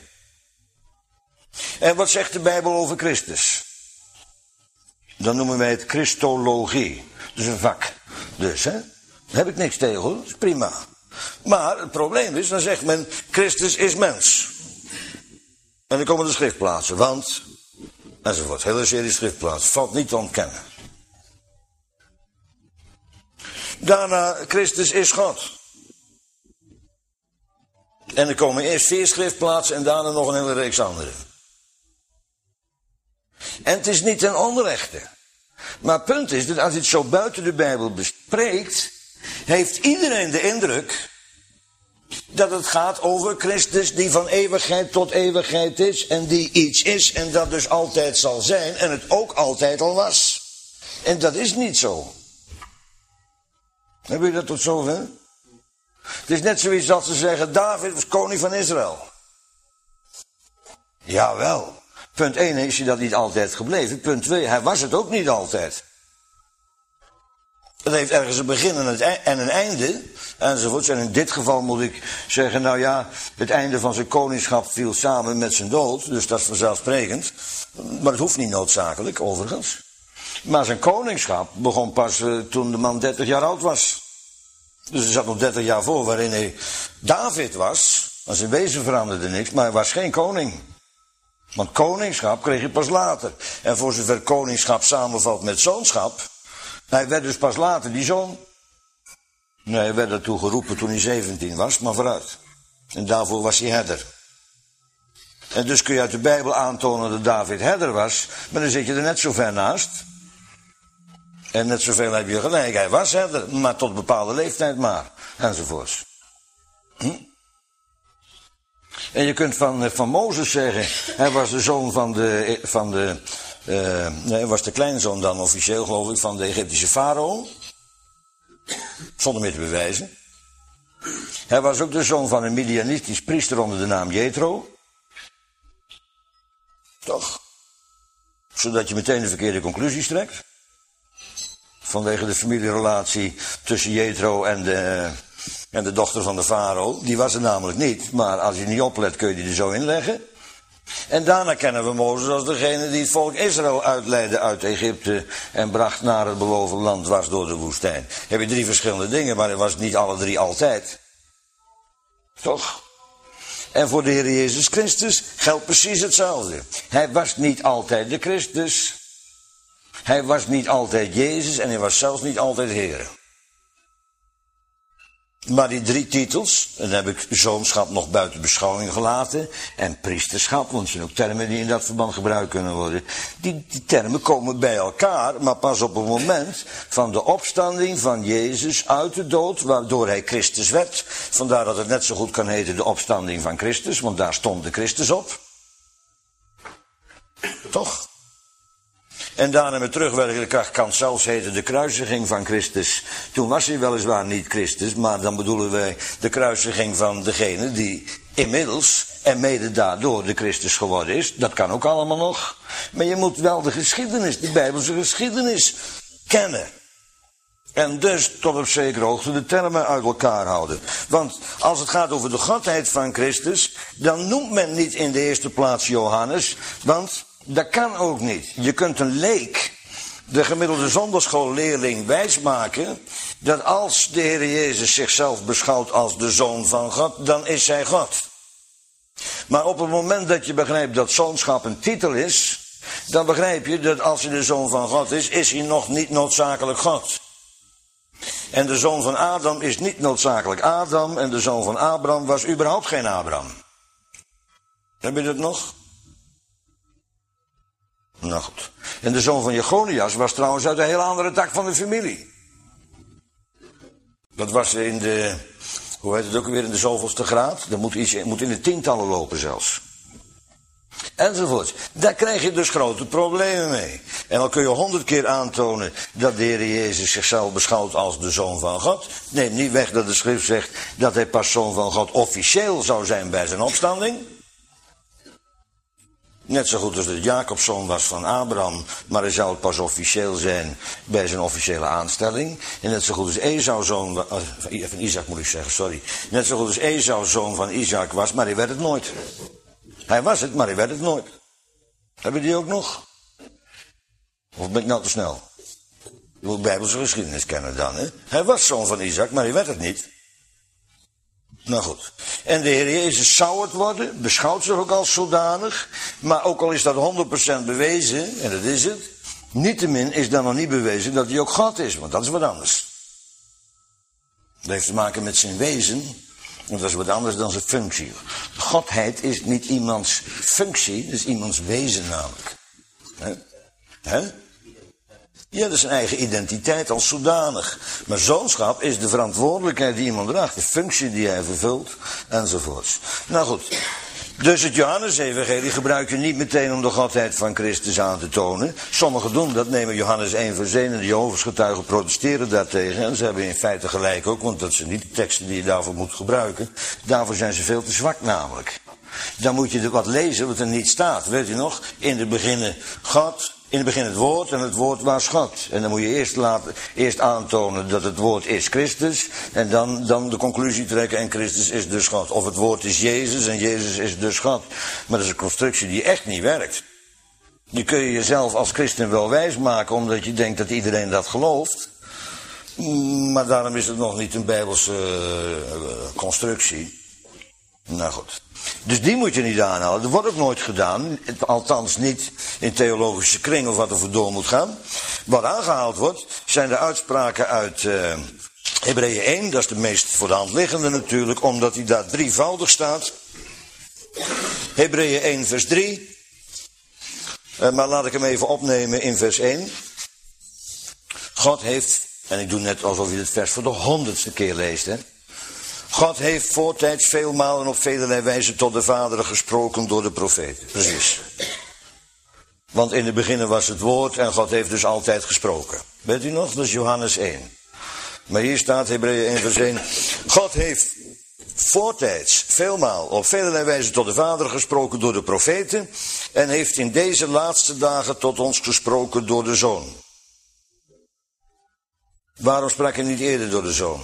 En wat zegt de Bijbel over Christus? Dan noemen wij het Christologie. Dus een vak. Dus, hè. Daar heb ik niks tegen, hoor. Dat is prima. Maar het probleem is, dan zegt men, Christus is mens. En dan komen de schriftplaatsen, want, enzovoort. Hele serie schriftplaatsen. Valt niet te ontkennen. Daarna, Christus is God. En er komen eerst 4 schriftplaatsen en daarna nog een hele reeks andere. En het is niet ten onrechte. Maar het punt is dat als je het zo buiten de Bijbel bespreekt, heeft iedereen de indruk dat het gaat over Christus die van eeuwigheid tot eeuwigheid is en die iets is en dat dus altijd zal zijn en het ook altijd al was. En dat is niet zo. Hebben jullie dat tot zover? Het is net zoiets als ze zeggen, David was koning van Israël. Jawel. Punt 1 is hij dat niet altijd gebleven. Punt 2, hij was het ook niet altijd. Het heeft ergens een begin en een einde, enzovoorts. En in dit geval moet ik zeggen, nou ja, het einde van zijn koningschap viel samen met zijn dood, dus dat is vanzelfsprekend. Maar het hoeft niet noodzakelijk, overigens. Maar zijn koningschap begon pas toen de man 30 jaar oud was. Dus er zat nog 30 jaar voor waarin hij David was. Maar zijn wezen veranderde niks, maar hij was geen koning. Want koningschap kreeg hij pas later. En voor zover koningschap samenvalt met zoonschap, hij werd dus pas later die zoon. Nee, hij werd daartoe geroepen toen hij 17 was, maar vooruit. En daarvoor was hij herder. En dus kun je uit de Bijbel aantonen dat David herder was, maar dan zit je er net zo ver naast. En net zoveel heb je gelijk, hij was herder, maar tot een bepaalde leeftijd maar. Enzovoorts. En je kunt van Mozes zeggen, hij was de zoon hij was de kleinzoon dan officieel geloof ik van de Egyptische farao. Zonder meer te bewijzen. Hij was ook de zoon van een Midianitisch priester onder de naam Jethro. Toch? Zodat je meteen de verkeerde conclusies trekt. Vanwege de familierelatie tussen Jethro en de dochter van de farao. Die was er namelijk niet, maar als je niet oplet kun je die er zo inleggen. En daarna kennen we Mozes als degene die het volk Israël uitleidde uit Egypte en bracht naar het beloofde land dwars door de woestijn. Heb je 3 verschillende dingen, maar het was niet alle 3 altijd. Toch? En voor de Heer Jezus Christus geldt precies hetzelfde. Hij was niet altijd de Christus. Hij was niet altijd Jezus en hij was zelfs niet altijd Heer. Maar die 3 titels, en dan heb ik zoonschap nog buiten beschouwing gelaten, en priesterschap, want er zijn ook termen die in dat verband gebruikt kunnen worden. Die termen komen bij elkaar, maar pas op het moment van de opstanding van Jezus uit de dood, waardoor hij Christus werd. Vandaar dat het net zo goed kan heten de opstanding van Christus, want daar stond de Christus op. Toch? En daarna met terugwerkende kracht kan het zelfs heten de kruisiging van Christus. Toen was hij weliswaar niet Christus, maar dan bedoelen wij de kruisiging van degene die inmiddels en mede daardoor de Christus geworden is. Dat kan ook allemaal nog. Maar je moet wel de geschiedenis, de Bijbelse geschiedenis, kennen. En dus tot op zekere hoogte de termen uit elkaar houden. Want als het gaat over de godheid van Christus, dan noemt men niet in de eerste plaats Johannes, want dat kan ook niet. Je kunt een leek, de gemiddelde zondagschoolleerling, wijsmaken dat als de Heer Jezus zichzelf beschouwt als de Zoon van God, dan is hij God. Maar op het moment dat je begrijpt dat zoonschap een titel is, dan begrijp je dat als hij de Zoon van God is hij nog niet noodzakelijk God. En de zoon van Adam is niet noodzakelijk Adam en de zoon van Abraham was überhaupt geen Abraham. Heb je dat nog? Nou goed. En de zoon van Jechonias was trouwens uit een heel andere tak van de familie. Dat was in de, hoe heet het ook weer, in de zoveelste graad. Dat moet in de tientallen lopen zelfs. Enzovoort. Daar krijg je dus grote problemen mee. En dan kun je 100 keer aantonen dat de Heer Jezus zichzelf beschouwt als de Zoon van God. Neem niet weg dat de schrift zegt dat hij pas Zoon van God officieel zou zijn bij zijn opstanding. Net zo goed als dat Jacobszoon was van Abraham, maar hij zou het pas officieel zijn bij zijn officiële aanstelling. En net zo goed als Esau zoon van Isaac moet ik zeggen, sorry. Net zo goed als Esau zoon van Isaac was, maar hij werd het nooit. Hij was het, maar hij werd het nooit. Hebben die ook nog? Of ben ik nou te snel? Je moet Bijbelse geschiedenis kennen dan, hè? Hij was zoon van Isaac, maar hij werd het niet. Nou goed. En de Heer Jezus zou het worden, beschouwt zich ook als zodanig. Maar ook al is dat 100% bewezen, en dat is het, niettemin is dan nog niet bewezen dat hij ook God is, want dat is wat anders. Dat heeft te maken met zijn wezen. Want dat is wat anders dan zijn functie. Godheid is niet iemands functie, dat is iemands wezen namelijk. Hè? Ja, dat is zijn eigen identiteit als zodanig. Maar zoonschap is de verantwoordelijkheid die iemand draagt, de functie die hij vervult, enzovoorts. Nou goed. Dus het Johannes-evangelie gebruik je niet meteen om de godheid van Christus aan te tonen. Sommigen doen dat, nemen Johannes 1 vers 1 en de Jehovah's getuigen protesteren daartegen. En ze hebben in feite gelijk ook, want dat zijn niet de teksten die je daarvoor moet gebruiken. Daarvoor zijn ze veel te zwak namelijk. Dan moet je wat lezen wat er niet staat. Weet je nog? In het begin God, in het begin het woord en het woord was God. En dan moet je eerst aantonen dat het woord is Christus. En dan de conclusie trekken en Christus is dus God. Of het woord is Jezus en Jezus is dus God. Maar dat is een constructie die echt niet werkt. Die kun je jezelf als christen wel wijsmaken omdat je denkt dat iedereen dat gelooft. Maar daarom is het nog niet een Bijbelse constructie. Nou goed. Dus die moet je niet aanhalen. Dat wordt ook nooit gedaan. Althans niet in theologische kring of wat er voor door moet gaan. Wat aangehaald wordt zijn de uitspraken uit Hebreeën 1. Dat is de meest voor de hand liggende natuurlijk. Omdat hij daar drievoudig staat. Hebreeën 1 vers 3. Maar laat ik hem even opnemen in vers 1. God heeft, en ik doe net alsof je dit vers voor de 100ste keer leest, hè. God heeft voortijds veelmalen op velerlei wijze tot de vaderen gesproken door de profeten. Precies. Want in het begin was het woord en God heeft dus altijd gesproken. Weet u nog? Dat is Johannes 1. Maar hier staat Hebreeën 1 vers 1. God heeft voortijds veelmaal op velerlei wijze tot de vaderen gesproken door de profeten. En heeft in deze laatste dagen tot ons gesproken door de Zoon. Waarom sprak hij niet eerder door de Zoon?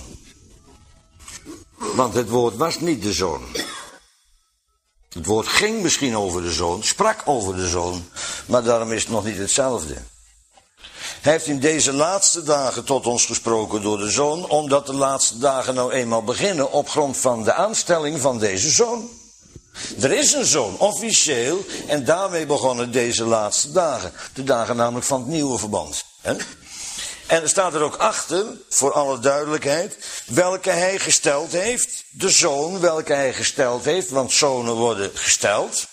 Want het woord was niet de Zoon. Het woord ging misschien over de Zoon, sprak over de Zoon, maar daarom is het nog niet hetzelfde. Hij heeft in deze laatste dagen tot ons gesproken door de Zoon, omdat de laatste dagen nou eenmaal beginnen op grond van de aanstelling van deze Zoon. Er is een Zoon, officieel, en daarmee begonnen deze laatste dagen. De dagen namelijk van het nieuwe verband. En er staat er ook achter, voor alle duidelijkheid, welke hij gesteld heeft. De Zoon, welke hij gesteld heeft, want zonen worden gesteld.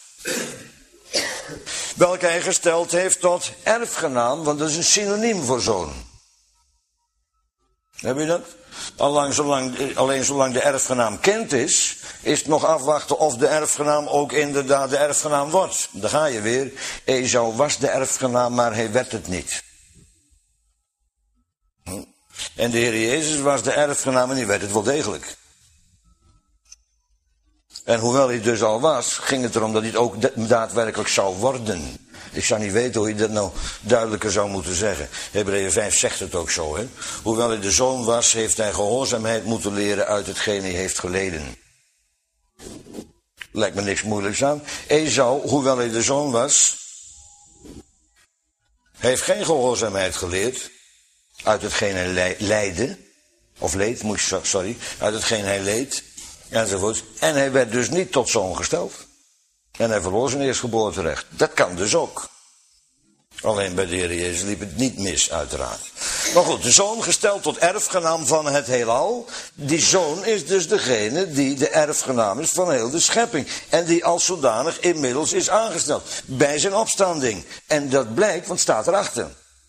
Welke hij gesteld heeft tot erfgenaam, want dat is een synoniem voor zoon. Heb je dat? Alleen zolang de erfgenaam kind is, is het nog afwachten of de erfgenaam ook inderdaad de erfgenaam wordt. Daar ga je weer. Esau was de erfgenaam, maar hij werd het niet. En de Heer Jezus was de erfgenaam en die werd het wel degelijk. En hoewel hij dus al was, ging het erom dat hij het ook daadwerkelijk zou worden. Ik zou niet weten hoe je dat nou duidelijker zou moeten zeggen. Hebreeën 5 zegt het ook zo, hè. Hoewel hij de zoon was, heeft hij gehoorzaamheid moeten leren uit hetgeen hij heeft geleden. Lijkt me niks moeilijks aan. Esau, hoewel hij de zoon was, heeft geen gehoorzaamheid geleerd uit hetgeen hij leidde. Of leed, uit hetgeen hij leed. Enzovoort. En hij werd dus niet tot zoon gesteld. En hij verloor zijn eerstgeboorterecht. Dat kan dus ook. Alleen bij de Heer Jezus liep het niet mis, uiteraard. Maar goed, de zoon gesteld tot erfgenaam van het heelal. Die zoon is dus degene die de erfgenaam is van heel de schepping. En die als zodanig inmiddels is aangesteld. Bij zijn opstanding. En dat blijkt, want het staat erachter.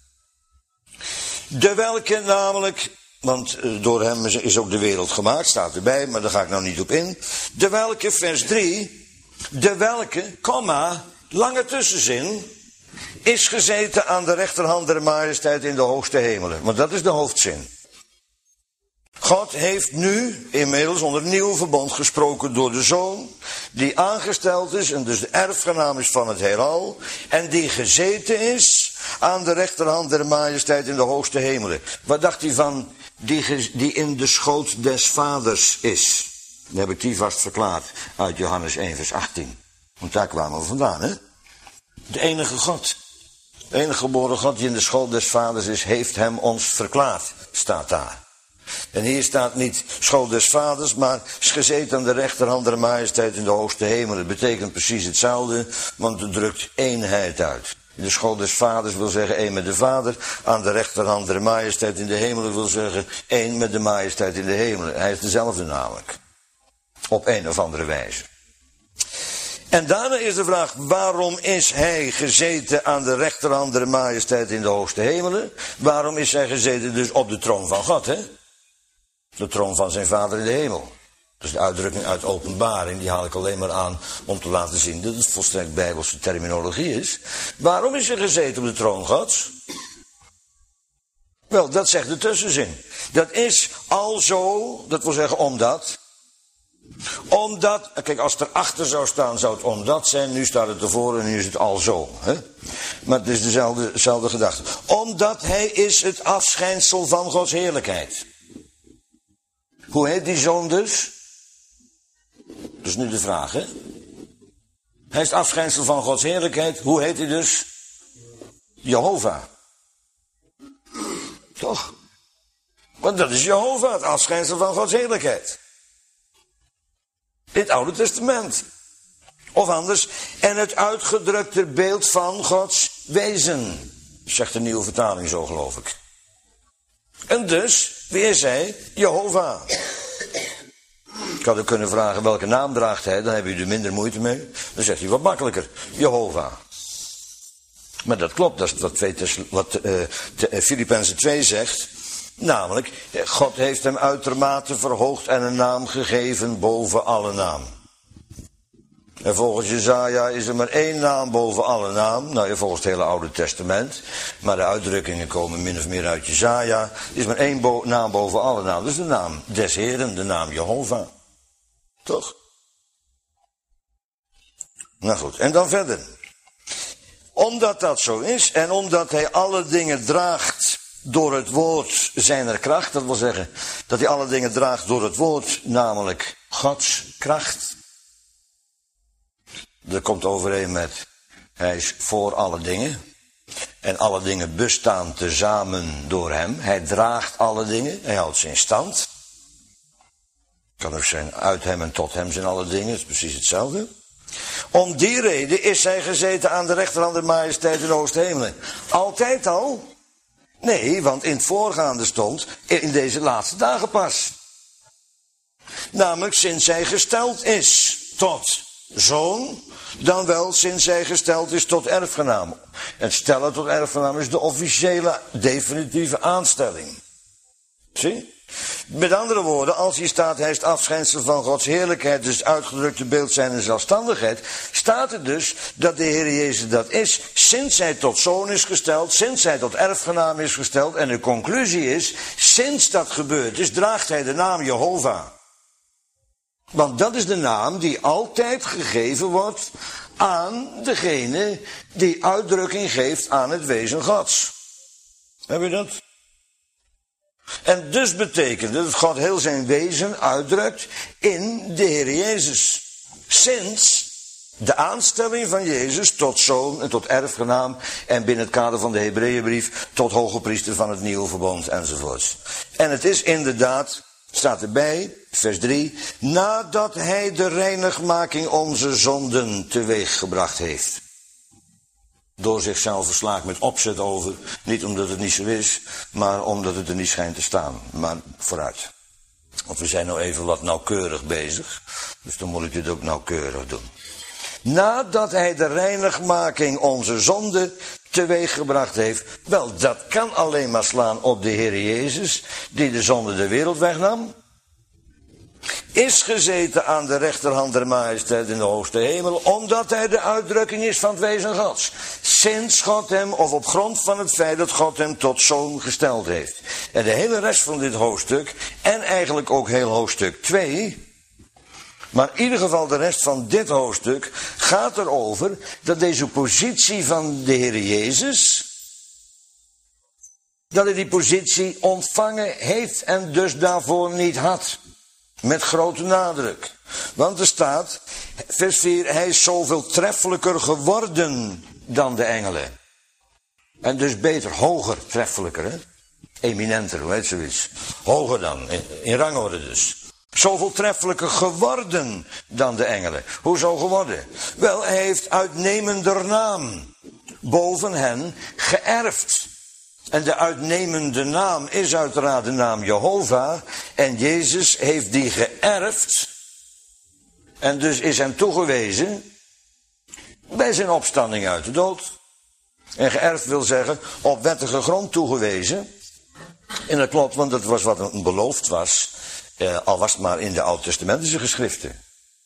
De welke namelijk... Want door hem is ook de wereld gemaakt, staat erbij, maar daar ga ik nou niet op in. De welke, vers 3, de welke, lange tussenzin, is gezeten aan de rechterhand der majesteit in de hoogste hemelen. Want dat is de hoofdzin. God heeft nu inmiddels onder nieuw verbond gesproken door de Zoon, die aangesteld is en dus de erfgenaam is van het heelal, en die gezeten is aan de rechterhand der majesteit in de hoogste hemelen. Wat dacht hij van die in de schoot des vaders is? Dan heb ik die vast verklaard uit Johannes 1 vers 18. Want daar kwamen we vandaan, hè? De enige God, de enige geboren God die in de schoot des vaders is, heeft hem ons verklaard, staat daar. En hier staat niet schoot des vaders, maar is gezeten aan de rechterhand der majesteit in de hoogste hemel. Het betekent precies hetzelfde, want het drukt eenheid uit. De schoot des vaders wil zeggen één met de vader. Aan de rechterhand der majesteit in de hemel wil zeggen één met de majesteit in de hemel. Hij is dezelfde namelijk. Op een of andere wijze. En daarna is de vraag, waarom is hij gezeten aan de rechterhand der majesteit in de hoogste hemelen? Waarom is hij gezeten dus op de troon van God, hè? De troon van zijn vader in de hemel. Dus de uitdrukking uit Openbaring, die haal ik alleen maar aan om te laten zien dat het volstrekt bijbelse terminologie is. Waarom is hij gezeten op de troon Gods? Wel, dat zegt de tussenzin. Dat is alzo, dat wil zeggen omdat. Omdat, kijk, als het erachter zou staan, zou het omdat zijn. Nu staat het ervoor en nu is het alzo. Hè? Maar het is dezelfde gedachte. Omdat hij is het afschijnsel van Gods heerlijkheid. Hoe heet die zoon dus? Dat is nu de vraag, hè? Hij is het afschijnsel van Gods heerlijkheid. Hoe heet hij dus? Jehovah. Toch? Want dat is Jehovah, het afschijnsel van Gods heerlijkheid. In het Oude Testament. Of anders, en het uitgedrukte beeld van Gods wezen. Zegt de nieuwe vertaling zo, geloof ik. En dus, wie is hij? Jehovah. Ik had ook kunnen vragen welke naam draagt hij, dan heb je er minder moeite mee. Dan zegt hij wat makkelijker, Jehovah. Maar dat klopt, dat is wat Filippenzen 2 zegt. Namelijk, God heeft hem uitermate verhoogd en een naam gegeven boven alle naam. En volgens Jesaja is er maar één naam boven alle naam. Nou ja, volgens het hele Oude Testament. Maar de uitdrukkingen komen min of meer uit Jesaja. Er is maar één naam boven alle naam. Dat is de naam des Heren, de naam Jehovah. Toch? Nou goed, en dan verder. Omdat dat zo is en omdat hij alle dingen draagt door het woord zijner kracht. Dat wil zeggen dat hij alle dingen draagt door het woord, namelijk Gods kracht. Dat komt overeen met, hij is voor alle dingen. En alle dingen bestaan tezamen door hem. Hij draagt alle dingen, hij houdt ze in stand. Kan ook zijn, uit hem en tot hem zijn alle dingen, het is precies hetzelfde. Om die reden is hij gezeten aan de rechterhand der majesteit in de hoogste hemelen. Altijd al? Nee, want in het voorgaande stond, in deze laatste dagen pas. Namelijk sinds hij gesteld is tot zoon, dan wel sinds hij gesteld is tot erfgenaam. Het stellen tot erfgenaam is de officiële, definitieve aanstelling. Zie? Met andere woorden, als hier staat, hij is het afschijnsel van Gods heerlijkheid, dus het uitgedrukte beeld zijn zelfstandigheid, staat er dus dat de Heer Jezus dat is, sinds hij tot zoon is gesteld, sinds hij tot erfgenaam is gesteld, en de conclusie is, sinds dat gebeurd is, draagt hij de naam Jehovah. Want dat is de naam die altijd gegeven wordt aan degene die uitdrukking geeft aan het wezen Gods. Heb je dat? En dus betekent het dat God heel zijn wezen uitdrukt in de Heer Jezus. Sinds de aanstelling van Jezus tot zoon en tot erfgenaam en binnen het kader van de Hebreeënbrief tot hoge priester van het nieuwe verbond enzovoorts. En het is inderdaad, staat erbij, vers 3, nadat hij de reinigmaking onze zonden teweeggebracht heeft. Door zichzelf verslaakt met opzet over, niet omdat het niet zo is, maar omdat het er niet schijnt te staan. Maar vooruit. Want we zijn nou even wat nauwkeurig bezig, dus dan moet ik dit ook nauwkeurig doen. Nadat hij de reinigmaking onze zonde teweeggebracht heeft, wel, dat kan alleen maar slaan op de Heer Jezus, die de zonde de wereld wegnam, is gezeten aan de rechterhand der majesteit in de hoogste hemel, omdat hij de uitdrukking is van het wezen Gods. Sinds God hem, of op grond van het feit dat God hem tot zoon gesteld heeft. En de hele rest van dit hoofdstuk, en eigenlijk ook heel hoofdstuk 2, maar in ieder geval de rest van dit hoofdstuk, gaat erover dat deze positie van de Heer Jezus, dat hij die positie ontvangen heeft en dus daarvoor niet had. Met grote nadruk. Want er staat, vers 4, hij is zoveel treffelijker geworden dan de engelen. En dus beter, hoger, treffelijker, hè? Eminenter, hoe heet zoiets. Hoger dan, in rangorde dus. Zoveel treffelijker geworden dan de engelen. Hoezo geworden? Wel, hij heeft uitnemender naam boven hen geërfd. En de uitnemende naam is uiteraard de naam Jehovah. En Jezus heeft die geërfd. En dus is hem toegewezen bij zijn opstanding uit de dood. En geërfd wil zeggen op wettige grond toegewezen. En dat klopt, want dat was wat een beloofd was. Al was het maar in de Oud-testamentische geschriften.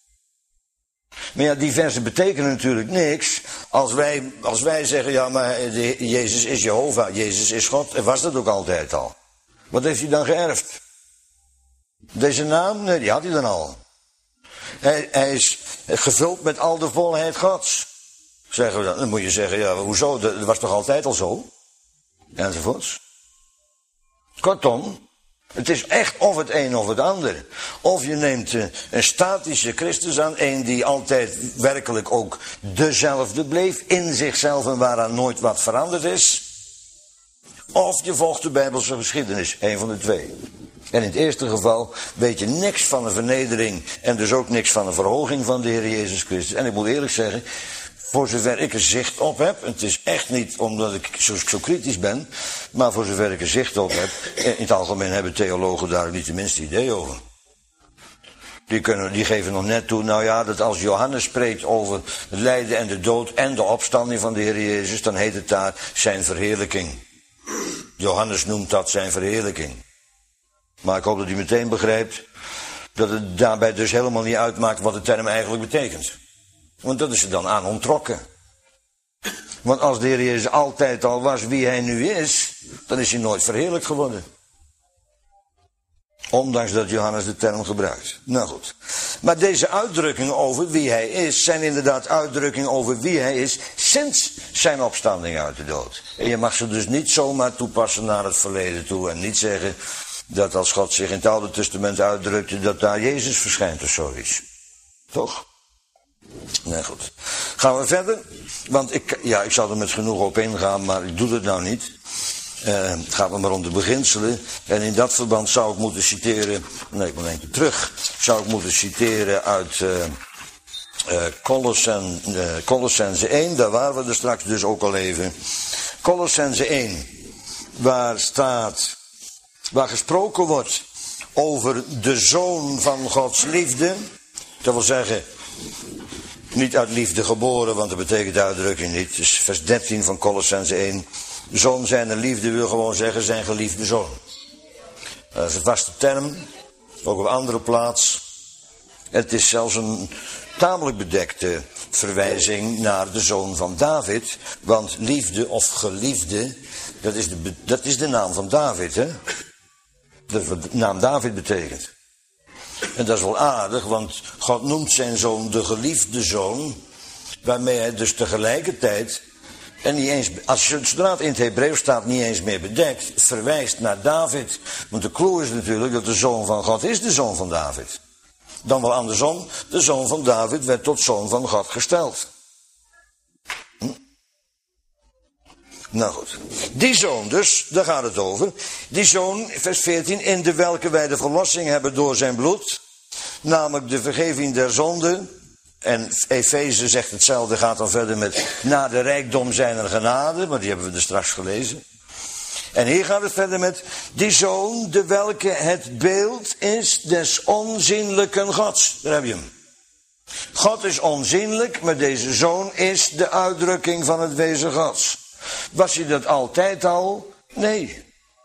Maar ja, die versen betekenen natuurlijk niks als wij zeggen, ja, maar Jezus is Jehovah, Jezus is God. En was dat ook altijd al. Wat heeft hij dan geërfd? Deze naam? Nee, die had hij dan al. Hij is gevuld met al de volheid Gods. Zeggen we dan. Dan moet je zeggen, ja, hoezo? Dat was toch altijd al zo? Enzovoorts. Kortom, het is echt of het een of het ander. Of je neemt een statische Christus aan, een die altijd werkelijk ook dezelfde bleef, in zichzelf en waaraan nooit wat veranderd is. Of je volgt de Bijbelse geschiedenis, een van de twee. En in het eerste geval weet je niks van een vernedering en dus ook niks van een verhoging van de Heer Jezus Christus. En ik moet eerlijk zeggen, voor zover ik er zicht op heb, en het is echt niet omdat ik zo kritisch ben, maar voor zover ik er zicht op heb, in het algemeen hebben theologen daar niet de minste idee over. Die geven nog net toe, nou ja, dat als Johannes spreekt over het lijden en de dood en de opstanding van de Heer Jezus, dan heet het daar zijn verheerlijking. Johannes noemt dat zijn verheerlijking. Maar ik hoop dat u meteen begrijpt dat het daarbij dus helemaal niet uitmaakt wat de term eigenlijk betekent. Want dat is er dan aan onttrokken. Want als de Heer Jezus altijd al was wie hij nu is, dan is hij nooit verheerlijkt geworden. Ondanks dat Johannes de term gebruikt. Nou goed. Maar deze uitdrukkingen over wie hij is, zijn inderdaad uitdrukkingen over wie hij is sinds zijn opstanding uit de dood. En je mag ze dus niet zomaar toepassen naar het verleden toe en niet zeggen dat als God zich in het Oude Testament uitdrukte, dat daar Jezus verschijnt of zoiets. Toch? Nee, goed. Gaan we verder? Want ik zou er met genoeg op ingaan, maar ik doe het nou niet. Het gaat me maar om de beginselen. En in dat verband zou ik moeten citeren, ik moet even terug, zou ik moeten citeren uit Colossense 1, daar waren we er straks dus ook al even. Colossense 1, waar gesproken wordt over de Zoon van Gods liefde. Dat wil zeggen, niet uit liefde geboren, want dat betekent de uitdrukking niet. Dus vers 13 van Colossense 1. Zoon zijner liefde wil gewoon zeggen zijn geliefde zoon. Dat is een vaste term, ook op andere plaats. Het is zelfs een tamelijk bedekte verwijzing naar de zoon van David. Want liefde of geliefde, dat is de naam van David, hè? Dat is wat de naam David betekent. En dat is wel aardig, want God noemt zijn zoon de geliefde zoon. Waarmee hij dus tegelijkertijd, en niet eens, zodra het in het Hebreeuws staat niet eens meer bedekt, verwijst naar David. Want de clue is natuurlijk dat de zoon van God is de zoon van David. Dan wel andersom, de zoon van David werd tot zoon van God gesteld. Nou goed, die zoon dus, daar gaat het over. Die zoon, vers 14, in de welke wij de verlossing hebben door zijn bloed, namelijk de vergeving der zonden. En Efeze zegt hetzelfde, gaat dan verder met na de rijkdom zijner genade, maar die hebben we er straks gelezen. En hier gaat het verder met die zoon, de welke het beeld is des onzienlijken Gods. Daar heb je hem. God is onzienlijk, maar deze zoon is de uitdrukking van het wezen Gods. Was hij dat altijd al? Nee.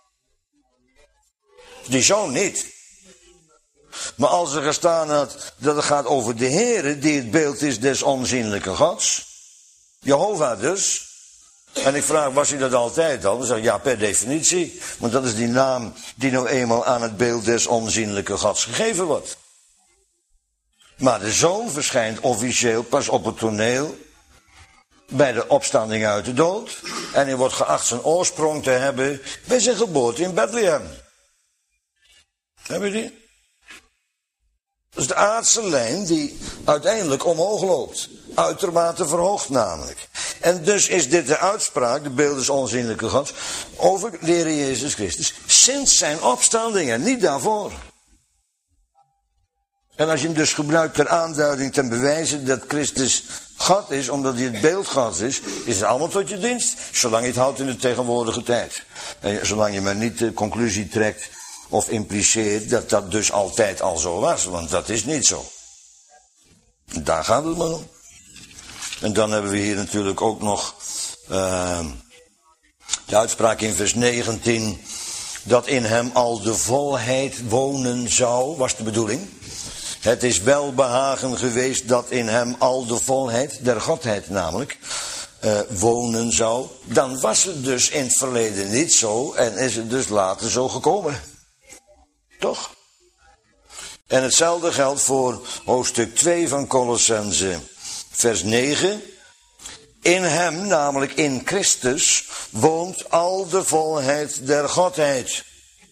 Die zoon niet. Maar als er gestaan had dat het gaat over de Heere, die het beeld is des onzienlijke Gods. Jehovah dus. En ik vraag, was hij dat altijd al? Dan zeg ik, ja, per definitie. Want dat is die naam die nou eenmaal aan het beeld des onzienlijke Gods gegeven wordt. Maar de zoon verschijnt officieel pas op het toneel bij de opstanding uit de dood. En hij wordt geacht zijn oorsprong te hebben bij zijn geboorte in Bethlehem. Hebben jullie die? Dat is de aardse lijn die uiteindelijk omhoog loopt. Uitermate verhoogd namelijk. En dus is dit de uitspraak, de beeld des onzienlijke Gods, over de Heer Jezus Christus. Sinds zijn opstanding en niet daarvoor. En als je hem dus gebruikt ter aanduiding, ten bewijze dat Christus God is, omdat hij het beeld Gods is het allemaal tot je dienst. Zolang je het houdt in de tegenwoordige tijd. En zolang je maar niet de conclusie trekt of impliceert dat dat dus altijd al zo was. Want dat is niet zo. Daar gaat het maar om. En dan hebben we hier natuurlijk ook nog de uitspraak in vers 19. Dat in hem al de volheid wonen zou, was de bedoeling. Het is welbehagen geweest dat in hem al de volheid, der Godheid namelijk, wonen zou. Dan was het dus in het verleden niet zo en is het dus later zo gekomen. Toch? En hetzelfde geldt voor hoofdstuk 2 van Kolossenzen, vers 9. In hem, namelijk in Christus, woont al de volheid der Godheid.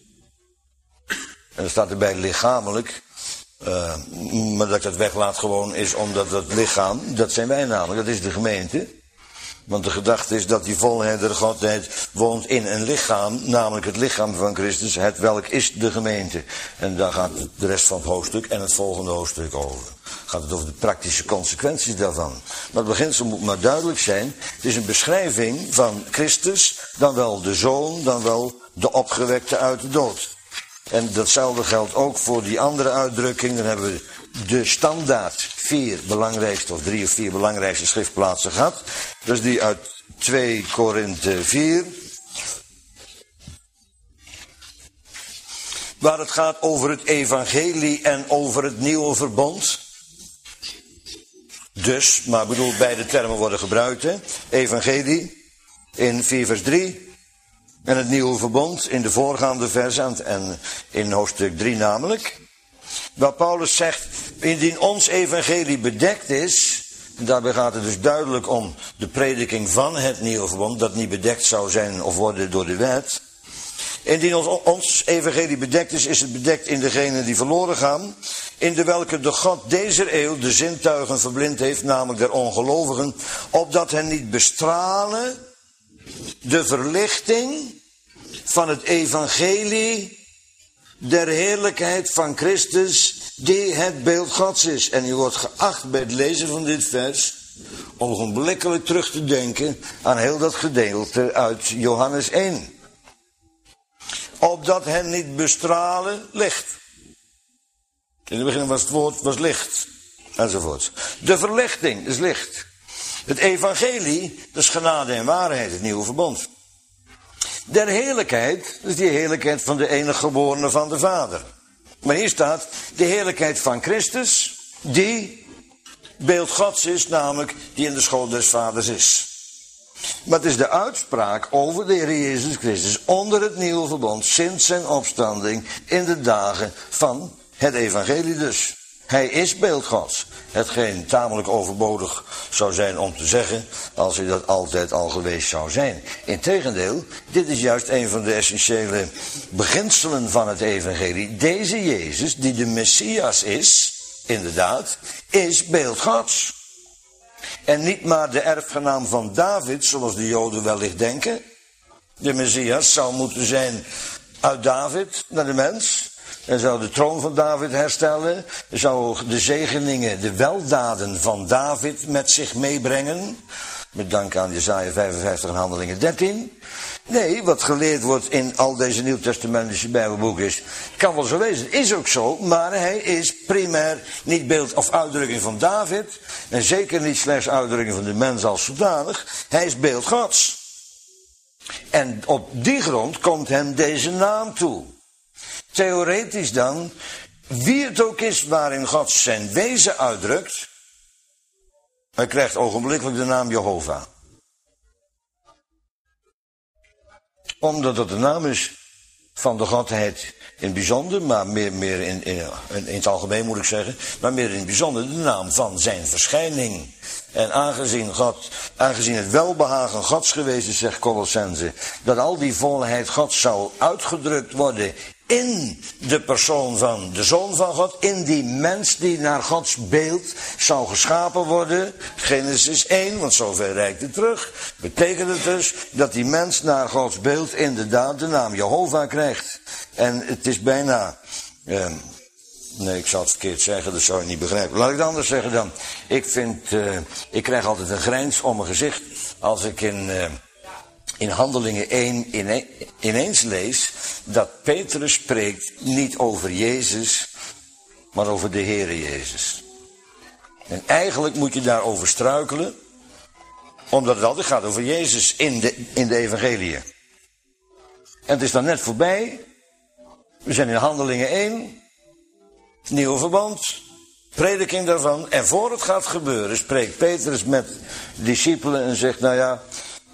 En dan staat erbij lichamelijk. Maar dat ik dat weglaat gewoon is omdat het lichaam, dat zijn wij namelijk, dat is de gemeente. Want de gedachte is dat die volheid der Godheid woont in een lichaam, namelijk het lichaam van Christus, het welk is de gemeente. En daar gaat de rest van het hoofdstuk en het volgende hoofdstuk over. Gaat het over de praktische consequenties daarvan. Maar het beginsel moet maar duidelijk zijn. Het is een beschrijving van Christus, dan wel de Zoon, dan wel de opgewekte uit de dood. En datzelfde geldt ook voor die andere uitdrukking. Dan hebben we de standaard 4 belangrijkste of 3 of 4 belangrijkste schriftplaatsen gehad. Dus die uit 2 Korinthe 4. Waar het gaat over het evangelie en over het nieuwe verbond. Dus, maar ik bedoel, beide termen worden gebruikt. Hè? Evangelie in 4 vers 3. En het nieuwe verbond in de voorgaande versen en in hoofdstuk 3 namelijk. Waar Paulus zegt, indien ons evangelie bedekt is, en daarbij gaat het dus duidelijk om de prediking van het nieuwe verbond, dat niet bedekt zou zijn of worden door de wet. Indien ons evangelie bedekt is het bedekt in degenen die verloren gaan, in de welke de God deze eeuw de zintuigen verblind heeft, namelijk der ongelovigen, opdat hen niet bestralen de verlichting van het evangelie der heerlijkheid van Christus, die het beeld Gods is. En u wordt geacht bij het lezen van dit vers ogenblikkelijk terug te denken aan heel dat gedeelte uit Johannes 1. Opdat hen niet bestralen licht. In het begin was het woord was licht, enzovoort. De verlichting is licht. Het evangelie, dat is genade en waarheid, het nieuwe verbond. der heerlijkheid, dus die heerlijkheid van de enige geborene van de Vader. Maar hier staat de heerlijkheid van Christus, die beeld Gods is, namelijk die in de schoot des Vaders is. Maar het is de uitspraak over de Heer Jezus Christus onder het nieuwe verbond, sinds zijn opstanding in de dagen van het evangelie dus. Hij is beeld Gods. Hetgeen tamelijk overbodig zou zijn om te zeggen, als hij dat altijd al geweest zou zijn. Integendeel, dit is juist een van de essentiële beginselen van het evangelie. Deze Jezus, die de Messias is, inderdaad, is beeld Gods. En niet maar de erfgenaam van David, zoals de Joden wellicht denken. De Messias zou moeten zijn uit David naar de mens. En zou de troon van David herstellen. Zou de zegeningen, de weldaden van David met zich meebrengen. Met dank aan Jesaja 55 en Handelingen 13. Nee, wat geleerd wordt in al deze nieuwtestamentische bijbelboeken is, kan wel zo wezen, is ook zo, maar hij is primair niet beeld of uitdrukking van David. En zeker niet slechts uitdrukking van de mens als zodanig. Hij is beeld Gods. En op die grond komt hem deze naam toe. Theoretisch dan, wie het ook is waarin God zijn wezen uitdrukt, hij krijgt ogenblikkelijk de naam Jehovah. Omdat dat de naam is van de Godheid in het bijzonder, maar meer in het algemeen moet ik zeggen, maar meer in het bijzonder de naam van zijn verschijning. En aangezien het welbehagen Gods geweest is, zegt Colossense, dat al die volheid Gods zou uitgedrukt worden in de persoon van de Zoon van God, in die mens die naar Gods beeld zou geschapen worden. Genesis 1, want zover reikt het terug. Betekent het dus dat die mens naar Gods beeld inderdaad de naam Jehovah krijgt. En het is bijna, nee, ik zal het verkeerd zeggen, dat zou je niet begrijpen. Laat ik het anders zeggen dan. Ik krijg altijd een grijns om mijn gezicht als ik in Handelingen 1 ineens lees dat Petrus spreekt niet over Jezus, maar over de Heere Jezus. En eigenlijk moet je daarover struikelen, omdat het altijd gaat over Jezus in de evangeliën. En het is dan net voorbij. We zijn in Handelingen 1, het nieuwe verband, prediking daarvan. En voor het gaat gebeuren spreekt Petrus met discipelen en zegt, nou ja,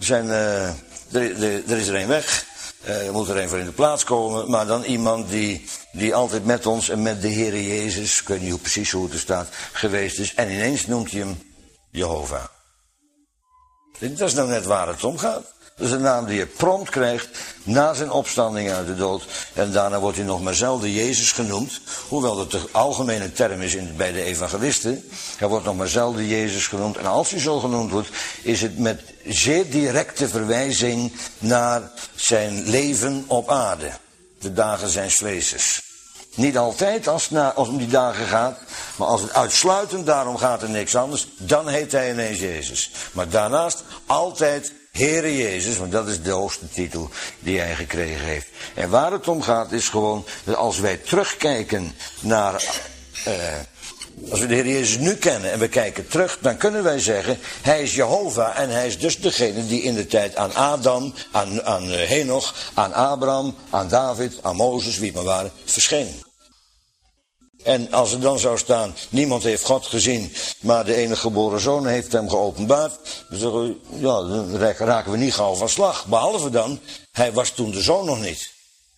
er is er een weg. Er moet er een voor in de plaats komen. Maar dan iemand die altijd met ons en met de Heere Jezus, ik weet niet precies hoe het er staat, geweest is. En ineens noemt hij hem Jehovah. Dat is nou net waar het om gaat. Dat is een naam die je prompt krijgt na zijn opstanding uit de dood. En daarna wordt hij nog maar zelden Jezus genoemd. Hoewel dat de algemene term is bij de evangelisten. Hij wordt nog maar zelden Jezus genoemd. En als hij zo genoemd wordt, is het met zeer directe verwijzing naar zijn leven op aarde. De dagen zijns vleeses. Niet altijd als het om die dagen gaat. Maar als het uitsluitend daarom gaat en niks anders, dan heet hij ineens Jezus. Maar daarnaast altijd Heere Jezus, want dat is de hoogste titel die hij gekregen heeft. En waar het om gaat is gewoon dat als wij terugkijken naar, als we de Heer Jezus nu kennen en we kijken terug, dan kunnen wij zeggen, hij is Jehovah en hij is dus degene die in de tijd aan Adam, aan Henoch, aan Abraham, aan David, aan Mozes, wie het maar waren, verscheen. En als er dan zou staan, niemand heeft God gezien, maar de enige geboren zoon heeft hem geopenbaard, dan zeggen we, ja, dan raken we niet gauw van slag. Behalve dan, hij was toen de zoon nog niet.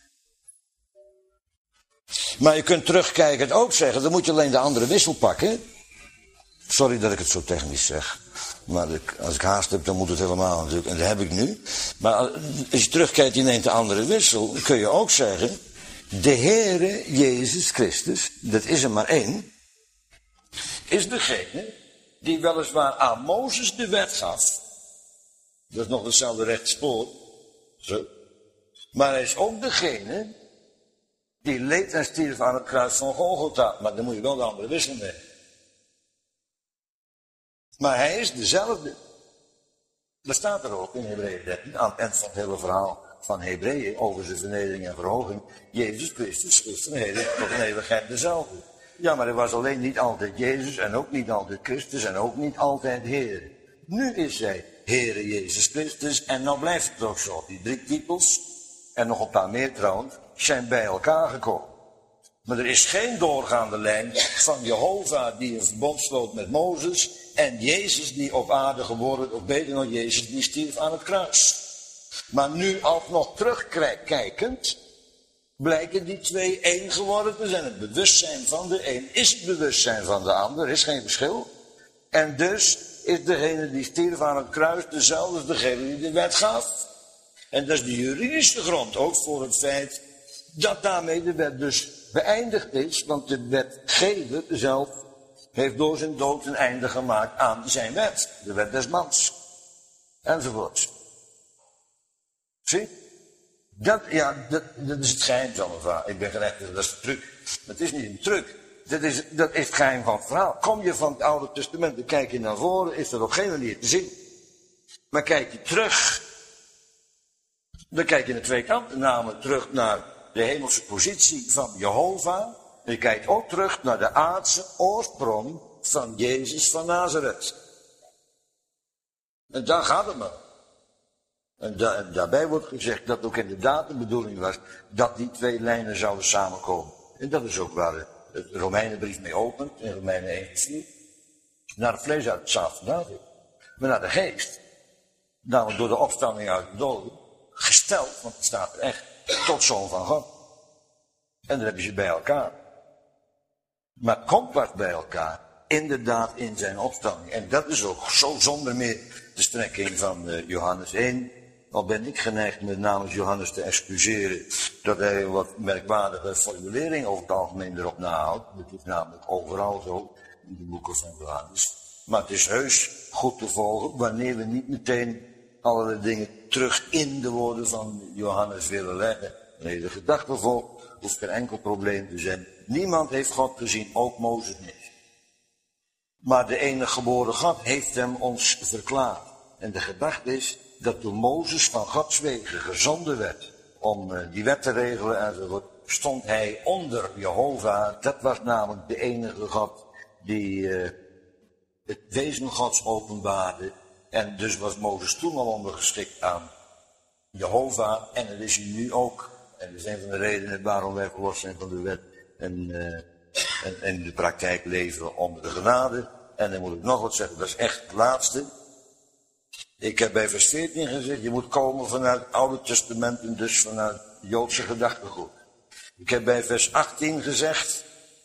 Maar je kunt terugkijkend ook zeggen, dan moet je alleen de andere wissel pakken. Sorry dat ik het zo technisch zeg. Maar als ik haast heb, dan moet het helemaal natuurlijk. En dat heb ik nu. Maar als je terugkijkt, je neemt de andere wissel, dan kun je ook zeggen, de Heere Jezus Christus, dat is er maar één, is degene die weliswaar aan Mozes de wet gaf. Dat is nog hetzelfde rechte spoor. Zo. Maar hij is ook degene die leed en stierf aan het kruis van Golgotha. Maar dan moet je wel de andere wissel mee. Maar hij is dezelfde. Dat staat er ook in Hebreeën 13, aan het eind van het hele verhaal van Hebreeën over zijn vernedering en verhoging. Jezus Christus is van heden tot een eeuwigheid dezelfde. Ja, maar hij was alleen niet altijd Jezus en ook niet altijd Christus en ook niet altijd Heer. Nu is hij Heere Jezus Christus en nou blijft het ook zo. Die 3 titels, en nog een paar meer trouwens, zijn bij elkaar gekomen. Maar er is geen doorgaande lijn van Jehovah die een verbond sloot met Mozes en Jezus die op aarde geworden, of beter nog Jezus die stierf aan het kruis. Maar nu alsnog terugkijkend, blijken die 2 één geworden te zijn. Het bewustzijn van de een is het bewustzijn van de ander, er is geen verschil. En dus is degene die stierf aan het kruis dezelfde als degene die de wet gaf. En dat is de juridische grond ook voor het feit dat daarmee de wet dus beëindigd is. Want de wetgever zelf heeft door zijn dood een einde gemaakt aan zijn wet. De wet des mans. Enzovoort. Zie? Dat is het geheim van mijn verhaal. Ik ben gerechtigd, dat is de truc. Het is niet een truc. Dat is het geheim van het verhaal. Kom je van het Oude Testament en kijk je naar voren, is dat op geen manier te zien. Maar kijk je terug, dan kijk je naar 2 kanten. Namelijk terug naar de hemelse positie van Jehovah. En je kijkt ook terug naar de aardse oorsprong van Jezus van Nazareth. En daar gaat het maar. En daarbij wordt gezegd dat ook inderdaad de bedoeling was dat die 2 lijnen zouden samenkomen. En dat is ook waar de Romeinenbrief mee opent, in Romeinen 1:4. Naar het vlees uit het zaad van David. Maar naar de geest. Namelijk door de opstanding uit de doden. Gesteld, want het staat er echt, tot zoon van God. En dan heb je ze bij elkaar. Maar komt wat bij elkaar, inderdaad in zijn opstanding. En dat is ook zo zonder meer de strekking van Johannes 1. Al ben ik geneigd met namens Johannes te excuseren dat hij een wat merkwaardige formulering over het algemeen erop nahoudt. Dat is namelijk overal zo in de boeken van Johannes. Maar het is heus goed te volgen wanneer we niet meteen allerlei dingen terug in de woorden van Johannes willen leggen. Wanneer de gedachte volgt, hoeft geen enkel probleem te zijn. Niemand heeft God gezien, ook Mozes niet. Maar de enige geboren God heeft hem ons verklaard. En de gedachte is dat toen Mozes van Gods wegen gezonden werd om die wet te regelen enzovoort, stond hij onder Jehovah. Dat was namelijk de enige God die het wezen Gods openbaarde. En dus was Mozes toen al ondergeschikt aan Jehovah. En dat is hij nu ook. En dat is een van de redenen waarom wij verlost zijn van de wet. En in de praktijk leven onder de genade. En dan moet ik nog wat zeggen, dat is echt het laatste. Ik heb bij vers 14 gezegd, je moet komen vanuit het Oude Testament en dus vanuit het Joodse gedachtegoed. Ik heb bij vers 18 gezegd,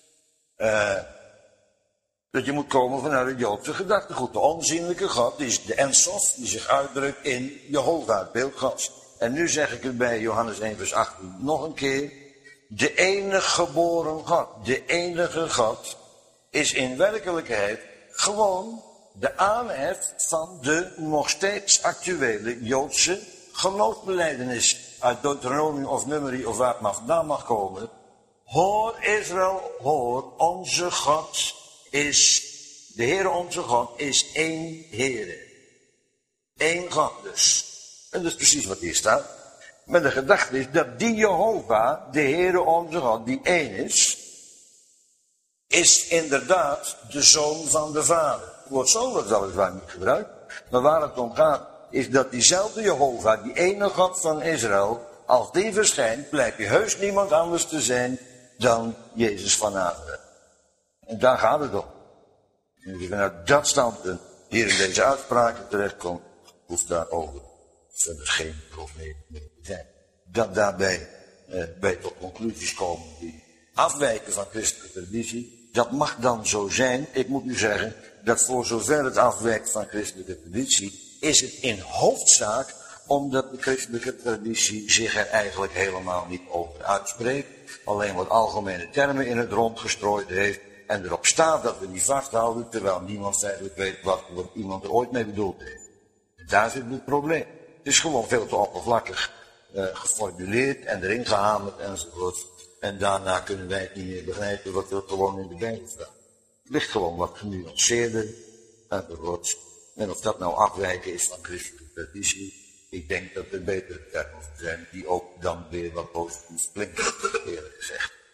dat je moet komen vanuit het Joodse gedachtegoed. De onzienlijke God, die is de Ensof, die zich uitdrukt in Jehovah, het beeld Gods. En nu zeg ik het bij Johannes 1 vers 18 nog een keer. De enige geboren God, de enige God, is in werkelijkheid gewoon de aanhef van de nog steeds actuele Joodse geloofsbelijdenis. Uit Deuteronomium of Numeri of waar het maar vandaan mag komen. Hoor Israël, hoor, onze God is, de Heere onze God is één Heere. Eén God dus. En dat is precies wat hier staat. Maar de gedachte is dat die Jehovah, de Heere onze God, die één is inderdaad de zoon van de Vader. Het woord zoon wordt weliswaar niet gebruikt. Maar waar het om gaat, is dat diezelfde Jehovah, die ene God van Israël, als die verschijnt, blijkt je heus niemand anders te zijn dan Jezus van Nazareth. En daar gaat het om. En als je vanuit dat standpunt hier in deze uitspraken terechtkomt, hoeft daarover verder geen probleem meer te zijn. Dat daarbij bij tot conclusies komen die afwijken van christelijke traditie, dat mag dan zo zijn. Ik moet u zeggen dat voor zover het afwijkt van christelijke traditie, is het in hoofdzaak omdat de christelijke traditie zich er eigenlijk helemaal niet over uitspreekt. Alleen wat algemene termen in het rond gestrooid heeft en erop staat dat we die vasthouden, terwijl niemand feitelijk weet wat iemand er ooit mee bedoeld heeft. Daar zit het probleem. Het is gewoon veel te oppervlakkig geformuleerd en erin gehamerd enzovoort. En daarna kunnen wij het niet meer begrijpen wat er gewoon in de Bijbel staat. Het ligt gewoon wat genuanceerder enzovoort. En of dat nou afwijken is van christelijke traditie, ik denk dat er betere termen zijn die ook dan weer wat positief klinken, eerlijk gezegd.